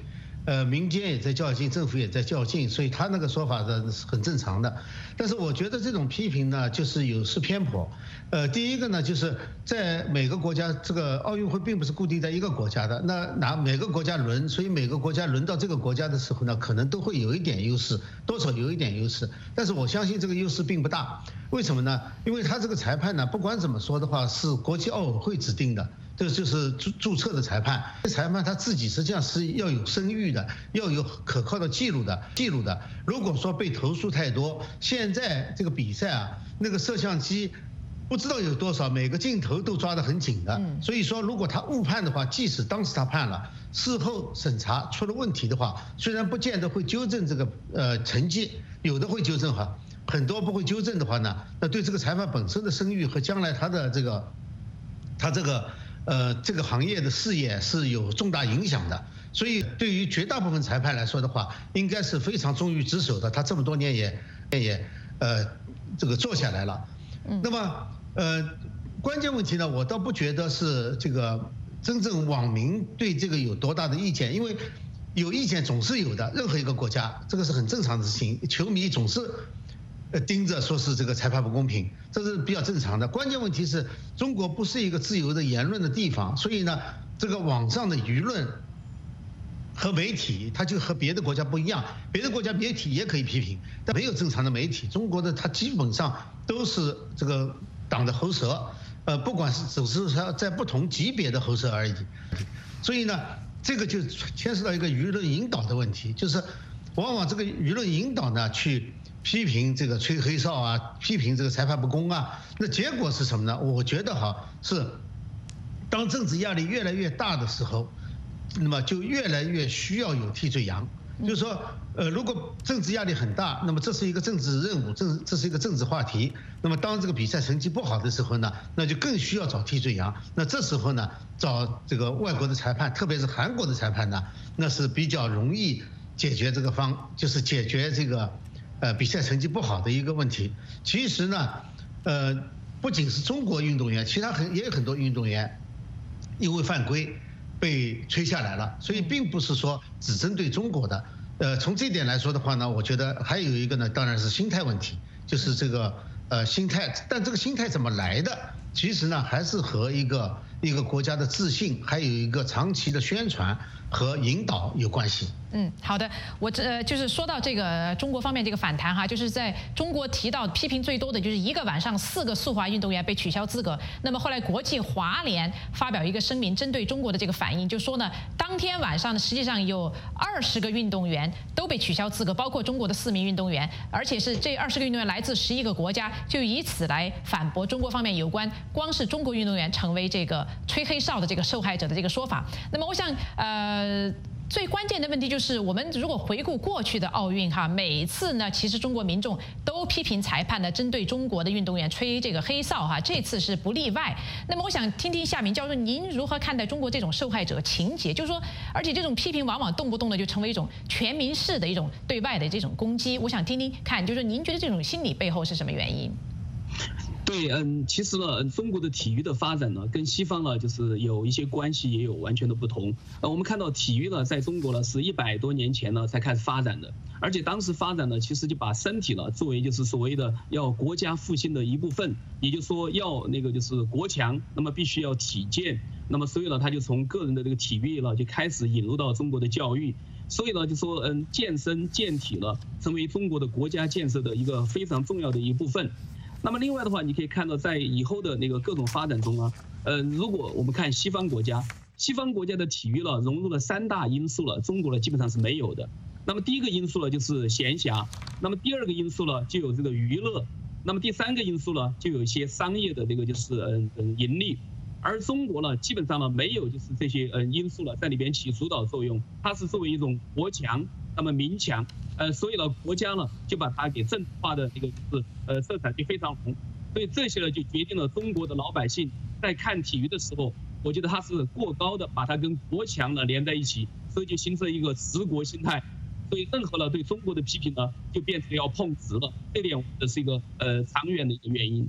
呃，民间也在较劲，政府也在较劲，所以他那个说法呢是很正常的。但是我觉得这种批评呢，就是有失偏颇。呃，第一个呢，就是在每个国家，这个奥运会并不是固定在一个国家的，那拿每个国家轮，所以每个国家轮到这个国家的时候呢，可能都会有一点优势，多少有一点优势。但是我相信这个优势并不大，为什么呢？因为他这个裁判呢，不管怎么说的话，是国际奥委会指定的。这就是注注册的裁判，裁判他自己实际上是要有声誉的，要有可靠的记录的记录的。如果说被投诉太多，现在这个比赛啊，那个摄像机不知道有多少，每个镜头都抓得很紧的。所以说，如果他误判的话，即使当时他判了，事后审查出了问题的话，虽然不见得会纠正这个呃成绩，有的会纠正哈，很多不会纠正的话呢，那对这个裁判本身的声誉和将来他的这个他这个。呃，这个行业的事业是有重大影响的，所以对于绝大部分裁判来说的话，应该是非常忠于职守的。他这么多年也也呃这个做下来了。那么呃关键问题呢，我倒不觉得是这个真正网民对这个有多大的意见，因为有意见总是有的，任何一个国家这个是很正常的事情，球迷总是。呃，盯着说是这个裁判不公平，这是比较正常的。关键问题是中国不是一个自由的言论的地方，所以呢，这个网上的舆论和媒体，它就和别的国家不一样。别的国家媒体也可以批评，但没有正常的媒体。中国的它基本上都是这个党的喉舌，呃，不管是只是它在不同级别的喉舌而已。所以呢，这个就牵涉到一个舆论引导的问题，就是往往这个舆论引导呢去。批评这个吹黑哨啊，批评这个裁判不公啊，那结果是什么呢？我觉得哈是，当政治压力越来越大的时候，那么就越来越需要有替罪羊。就是说，呃，如果政治压力很大，那么这是一个政治任务，政这是一个政治话题。那么当这个比赛成绩不好的时候呢，那就更需要找替罪羊。那这时候呢，找这个外国的裁判，特别是韩国的裁判呢，那是比较容易解决这个方，就是解决这个。呃，比赛成绩不好的一个问题，其实呢，呃，不仅是中国运动员，其他很也有很多运动员，因为犯规被吹下来了，所以并不是说只针对中国的。呃，从这点来说的话呢，我觉得还有一个呢，当然是心态问题，就是这个呃心态，但这个心态怎么来的？其实呢，还是和一个一个国家的自信，还有一个长期的宣传和引导有关系。 嗯，好的，我这、呃、就是说到这个中国方面这个反弹哈，就是在中国提到批评最多的就是一个晚上四个速滑运动员被取消资格。那么后来国际滑联发表一个声明，针对中国的这个反应，就说呢，当天晚上呢，实际上有二十个运动员都被取消资格，包括中国的四名运动员，而且是这二十个运动员来自十一个国家，就以此来反驳中国方面有关光是中国运动员成为这个吹黑哨的这个受害者的这个说法。那么我想，呃。最关键的问题就是，我们如果回顾过去的奥运哈，每一次呢，其实中国民众都批评裁判呢，针对中国的运动员吹这个黑哨哈，这次是不例外。那么我想听听夏明教授，您如何看待中国这种受害者情节？就是说，而且这种批评往往动不动的就成为一种全民式的一种对外的这种攻击。我想听听看，就是您觉得这种心理背后是什么原因？ 对，嗯，其实呢，中国的体育的发展呢，跟西方呢，就是有一些关系，也有完全的不同。呃，我们看到体育呢，在中国呢，是一百多年前呢才开始发展的，而且当时发展呢，其实就把身体呢作为就是所谓的要国家复兴的一部分，也就是说要那个就是国强，那么必须要体健，那么所以呢，他就从个人的这个体育呢就开始引入到中国的教育。所以呢，就说嗯，健身健体呢，成为中国的国家建设的一个非常重要的一部分。那么另外的话，你可以看到，在以后的那个各种发展中啊，呃，如果我们看西方国家，西方国家的体育呢融入了三大因素了，中国呢基本上是没有的。那么第一个因素呢就是闲暇，那么第二个因素呢就有这个娱乐，那么第三个因素呢就有一些商业的这个就是嗯嗯盈利。而中国呢，基本上呢没有就是这些嗯因素了在里边起主导作用，它是作为一种国强，那么民强，呃，所以呢国家呢就把它给政治化的这个就是呃色彩就非常浓，所以这些呢就决定了中国的老百姓在看体育的时候，我觉得它是过高的把它跟国强呢连在一起，所以就形成一个持国心态，所以任何呢对中国的批评呢就变成要碰瓷了，这点我觉得是一个呃长远的一个原因。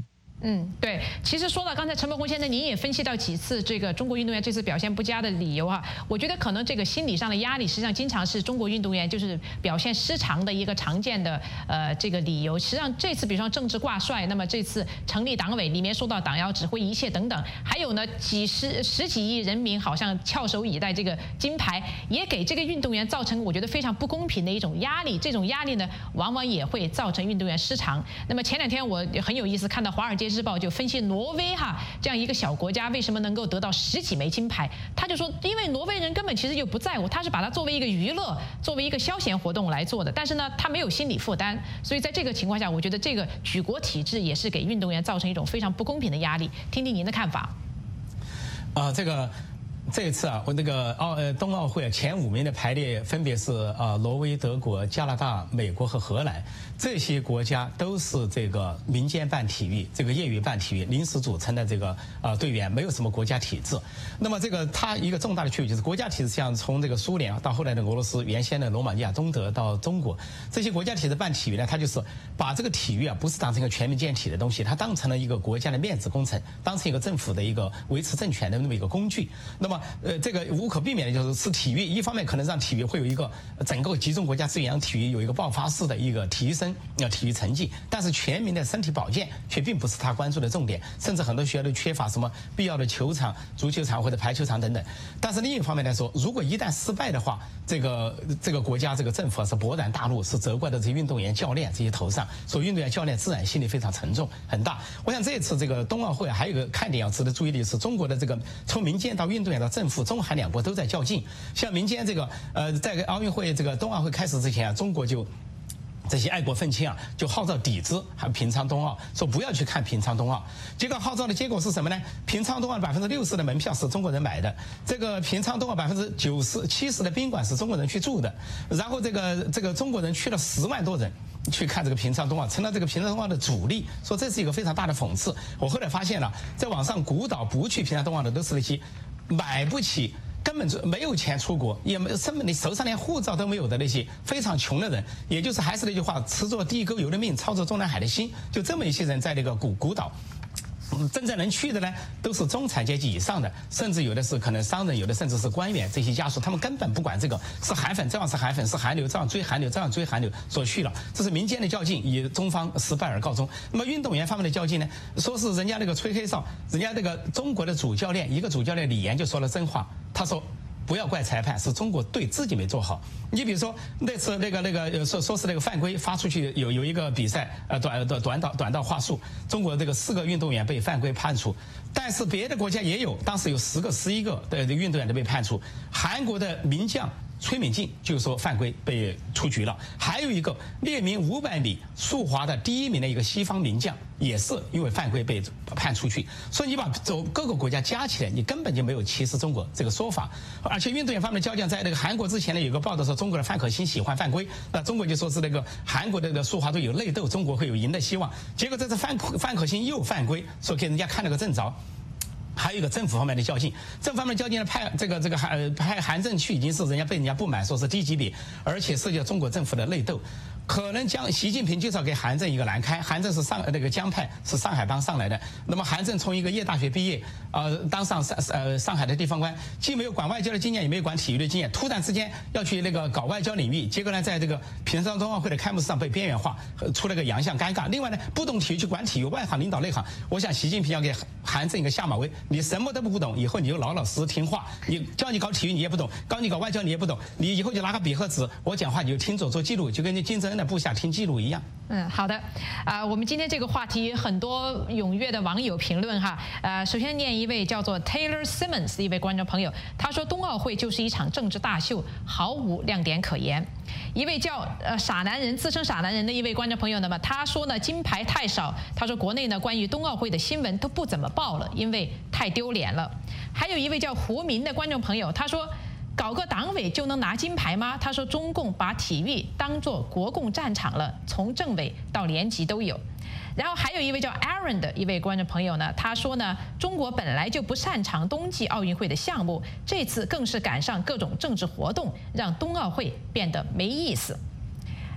嗯，对。其实说到刚才陈伯宏先生，您也分析到几次这个中国运动员这次表现不佳的理由啊，我觉得可能这个心理上的压力，实际上经常是中国运动员就是表现失常的一个常见的呃这个理由。实际上这次比方政治挂帅，那么这次成立党委里面受到党要指挥一切等等，还有呢几十十几亿人民好像翘首以待这个金牌，也给这个运动员造成我觉得非常不公平的一种压力。这种压力呢，往往也会造成运动员失常。那么前两天我很有意思看到《华尔街日报》就分析挪威哈这样一个小国家为什么能够得到十几枚金牌，他就说因为挪威人根本其实就不在乎，他是把它作为一个娱乐，作为一个消闲活动来做的，但是呢他没有心理负担，所以在这个情况下，我觉得这个举国体制也是给运动员造成一种非常不公平的压力。听听您的看法。 啊、呃，这个。这一次啊，我那个奥呃冬奥会前五名的排列分别是啊挪威、德国、加拿大、美国和荷兰，这些国家都是这个民间办体育、这个业余办体育临时组成的这个啊队员，没有什么国家体制。那么这个它一个重大的区别就是国家体制，像从这个苏联到后来的俄罗斯，原先的罗马尼亚、东德到中国，这些国家体制办体育呢，它就是把这个体育啊不是当成一个全民健体的东西，它当成了一个国家的面子工程，当成一个政府的一个维持政权的那么一个工具。那么呃，这个无可避免的就是是体育，一方面可能让体育会有一个整个集中国家资源，让体育有一个爆发式的一个提升，要体育成绩，但是全民的身体保健却并不是他关注的重点，甚至很多学校都缺乏什么必要的球场、足球场或者排球场等等。但是另一方面来说，如果一旦失败的话，这个这个国家这个政府是勃然大怒，是责怪的这些运动员、教练这些头上，所以运动员、教练自然心里非常沉重很大。我想这次这个冬奥会还有一个看点要值得注意的是，中国的这个从民间到运动员到政府，中韩两国都在较劲。像民间这个呃，在奥运会这个冬奥会开始之前啊，中国就这些爱国愤青啊，就号召抵制还平昌冬奥，说不要去看平昌冬奥。结果号召的结果是什么呢？平昌冬奥百分之六十的门票是中国人买的，这个平昌冬奥百分之九十七十的宾馆是中国人去住的，然后这个这个中国人去了十万多人去看这个平昌冬奥，成了这个平昌冬奥的主力，说这是一个非常大的讽刺。我后来发现了，在网上鼓捣不去平昌冬奥的都是那些买不起，根本就没有钱出国，也没根本你手上连护照都没有的那些非常穷的人，也就是还是那句话，吃着地沟油的命，操着中南海的心，就这么一些人在那个鼓鼓捣。真正能去的呢，都是中产阶级以上的，甚至有的是可能商人，有的甚至是官员，这些家属他们根本不管这个，是韩粉照样是韩粉，是韩流照样追韩流，照样追韩流所去了。这是民间的较劲，以中方失败而告终。那么运动员方面的较劲呢，说是人家那个吹黑哨，人家那个中国的主教练，一个主教练李岩就说了真话，他说不要怪裁判，是中国队自己没做好。你比如说那次那个那个说说是那个犯规发出去，有有一个比赛呃短短短道短道话术，中国这个四个运动员被犯规判处，但是别的国家也有，当时有十个十一个的运动员都被判处。韩国的名将崔敏静就说犯规被出局了，还有一个列名五百米速滑的第一名的一个西方名将也是因为犯规被判出去。所以你把走各个国家加起来，你根本就没有歧视中国这个说法。而且运动员方面的较劲，在那个韩国之前呢，有个报道说中国的范可新喜欢犯规，那中国就说是那个韩国的那个速滑队有内斗，中国会有赢的希望。结果这次范范可新又犯规，说给人家看了个正着。还有一个政府方面的较劲，政府方面的较劲呢，派这个这个韩派韩正去已经是人家被人家不满，说是低级别，而且涉及到中国政府的内斗。可能将习近平就是要给韩正一个难开。韩正是上那个江派，是上海帮上来的。那么韩正从一个夜大学毕业，呃，当上上呃上海的地方官，既没有管外交的经验，也没有管体育的经验，突然之间要去那个搞外交领域，结果呢，在这个平昌冬奥会的开幕式上被边缘化，出了个洋相，尴尬。另外呢，不懂体育去管体育，外行领导内行。我想习近平要给韩正一个下马威，你什么都不懂，以后你就老老实实听话。你教你搞体育你也不懂，教你搞外交你也不懂，你以后就拿个笔和纸，我讲话你就听着做记录，就跟你金正恩的部下听记录一样。 嗯，好的，啊、呃，我们今天这个话题很多踊跃的网友评论哈，呃，首先念一位叫做 Taylor Simmons 的一位观众朋友，他说冬奥会就是一场政治大秀，毫无亮点可言。一位叫呃傻男人自称傻男人的一位观众朋友呢嘛，他说呢金牌太少，他说国内呢关于冬奥会的新闻都不怎么报了，因为太丢脸了。还有一位叫胡民的观众朋友，他说搞个党委就能拿金牌吗？他说中共把体育当作国共战场了，从政委到连级都有。然后还有一位叫 Aaron 的一位观众朋友呢，他说呢，中国本来就不擅长冬季奥运会的项目，这次更是赶上各种政治活动，让冬奥会变得没意思。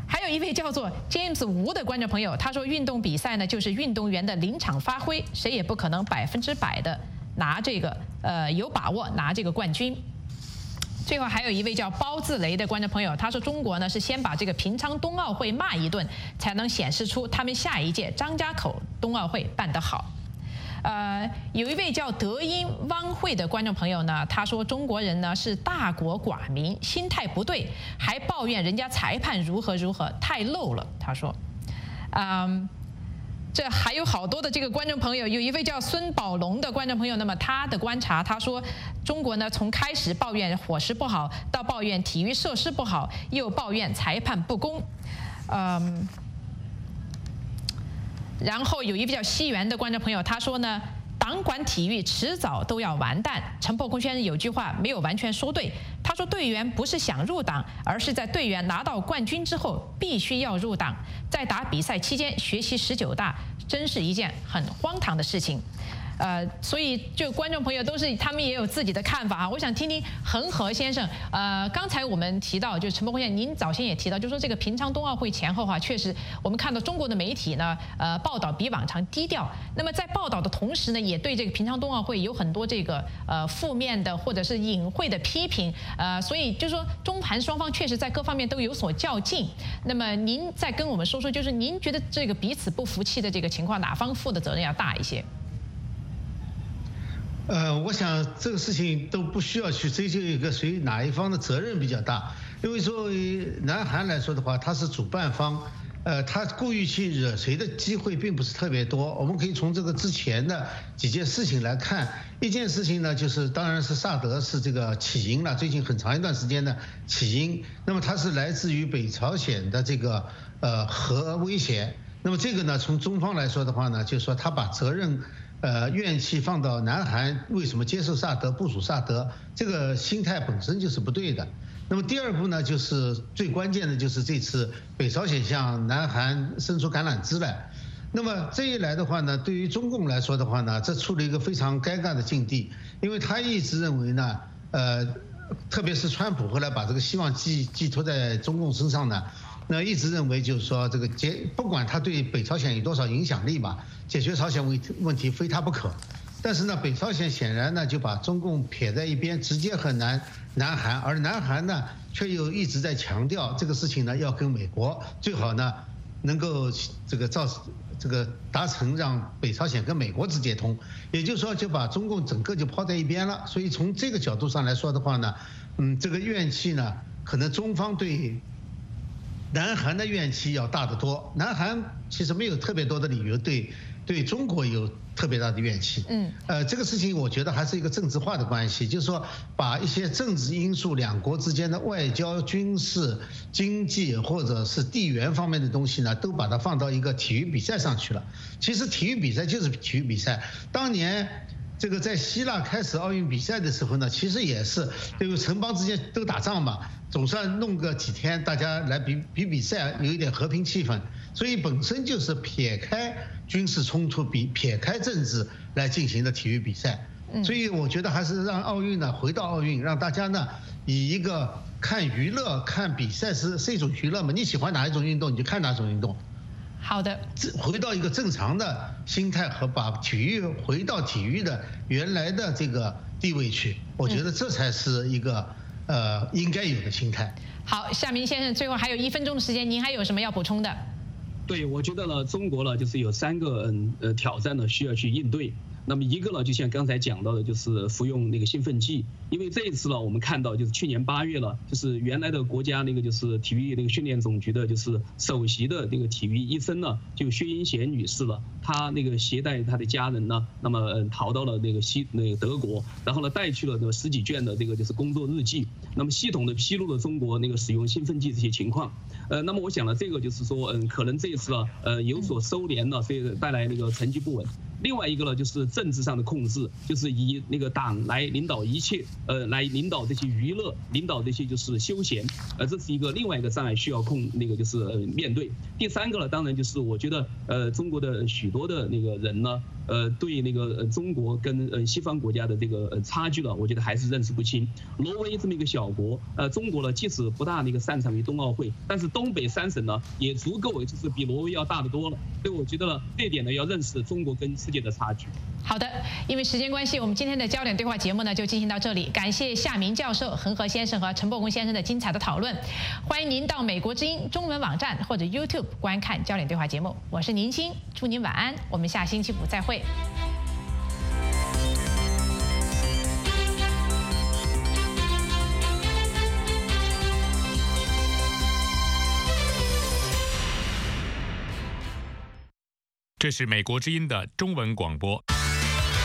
还有一位叫做 James 吴的观众朋友，他说运动比赛呢就是运动员的临场发挥，谁也不可能百分之百的拿这个呃有把握拿这个冠军。最后还有一位叫包自雷的观众朋友，他说中国呢是先把这个平昌冬奥会骂一顿，才能显示出他们下一届张家口冬奥会办得好。呃，有一位叫德音汪慧的观众朋友呢，他说中国人呢是大国寡民，心态不对，还抱怨人家裁判如何如何，太 low 了。他说，嗯。这还有好多的这个观众朋友，有一位叫孙宝龙的观众朋友，那么他的观察，他说中国呢从开始抱怨伙食不好，到抱怨体育设施不好，又抱怨裁判不公，嗯，然后有一位叫西元的观众朋友，他说呢，党管体育迟早都要完蛋。陈破空先生有句话没有完全说对，他说队员不是想入党，而是在队员拿到冠军之后必须要入党，在打比赛期间学习十九大，真是一件很荒唐的事情。呃，所以就观众朋友都是他们也有自己的看法啊。我想听听恒河先生，呃，刚才我们提到，就是陈破空先生，您早先也提到，就说这个平昌冬奥会前后哈、啊，确实我们看到中国的媒体呢，呃，报道比往常低调。那么在报道的同时呢，也对这个平昌冬奥会有很多这个呃负面的或者是隐晦的批评，呃，所以就说中韩双方确实在各方面都有所较劲。那么您再跟我们说说，就是您觉得这个彼此不服气的这个情况，哪方负的责任要大一些？ 呃，我想这个事情都不需要去追究一个谁哪一方的责任比较大，因为作为南韩来说的话，它是主办方，呃，他故意去惹谁的机会并不是特别多。我们可以从这个之前的几件事情来看，一件事情呢，就是当然是萨德是这个起因了，最近很长一段时间的起因，那么它是来自于北朝鲜的这个呃核威胁。那么这个呢，从中方来说的话呢，就是说他把责任。呃，怨气放到南韩为什么接受萨德、部署萨德，这个心态本身就是不对的。那么第二步呢，就是最关键的就是这次北朝鲜向南韩伸出橄榄枝来。那么这一来的话呢，对于中共来说的话呢，这处了一个非常尴尬的境地，因为他一直认为呢，呃，特别是川普后来把这个希望寄寄托在中共身上呢。那一直认为就是说，这个解不管他对北朝鲜有多少影响力吧，解决朝鲜问题问题非他不可。但是呢，北朝鲜显然呢就把中共撇在一边，直接和南南韩，而南韩呢却又一直在强调这个事情呢要跟美国最好呢能够这个造这个达成让北朝鲜跟美国直接通，也就是说就把中共整个就抛在一边了。所以从这个角度上来说的话呢，嗯，这个怨气呢可能中方对。南韩的怨气要大得多，南韩其实没有特别多的理由对对中国有特别大的怨气。嗯，呃，这个事情我觉得还是一个政治化的关系，就是说把一些政治因素、两国之间的外交、军事、经济或者是地缘方面的东西呢，都把它放到一个体育比赛上去了。其实体育比赛就是体育比赛，当年。这个在希腊开始奥运比赛的时候呢，其实也是这个城邦之间都打仗嘛，总算弄个几天，大家来比比比赛，有一点和平气氛。所以本身就是撇开军事冲突、比撇开政治来进行的体育比赛。所以我觉得还是让奥运呢回到奥运，让大家呢以一个看娱乐、看比赛是是一种娱乐嘛，你喜欢哪一种运动你就看哪种运动。 好的， 回到一个正常的心态和把体育回到体育的原来的这个地位去，我觉得这才是一个呃应该有的心态。 好，夏明先生，最后还有一分钟的时间，您还有什么要补充的？ 对，我觉得呢，中国呢就是有三个嗯呃挑战呢需要去应对。那么一个呢，就像刚才讲到的，就是服用那个兴奋剂，因为这一次呢，我们看到就是去年八月了，就是原来的国家那个就是体育那个训练总局的，就是首席的那个体育医生呢，就薛英贤女士了，她那个携带她的家人呢，那么嗯逃到了那个西那个德国，然后呢带去了那个十几卷的这个就是工作日记，那么系统的披露了中国那个使用兴奋剂这些情况，呃，那么我想呢，这个就是说嗯可能这一次呢呃有所收敛了，所以带来那个成绩不稳。另外一个呢，就是政治上的控制，就是以那个党来领导一切，呃，来领导这些娱乐，领导这些就是休闲，呃，这是一个另外一个障碍需要控那个就是呃面对。第三个呢，当然就是我觉得呃中国的许多的那个人呢， 呃对那个呃中国跟呃西方国家的这个呃差距了，我觉得还是认识不清。挪威这么一个小国，呃中国呢即使不大那个擅长于冬奥会，但是东北三省呢也足够就是比挪威要大得多了，所以我觉得呢这一点呢要认识中国跟世界的差距。 好的，因为时间关系，我们今天的焦点对话节目呢就进行到这里。感谢夏明教授、恒河先生和陈伯公先生的精彩的讨论。欢迎您到美国之音中文网站或者 YouTube 观看焦点对话节目。我是宁青，祝您晚安，我们下星期五再会。 这是美国之音的中文广播。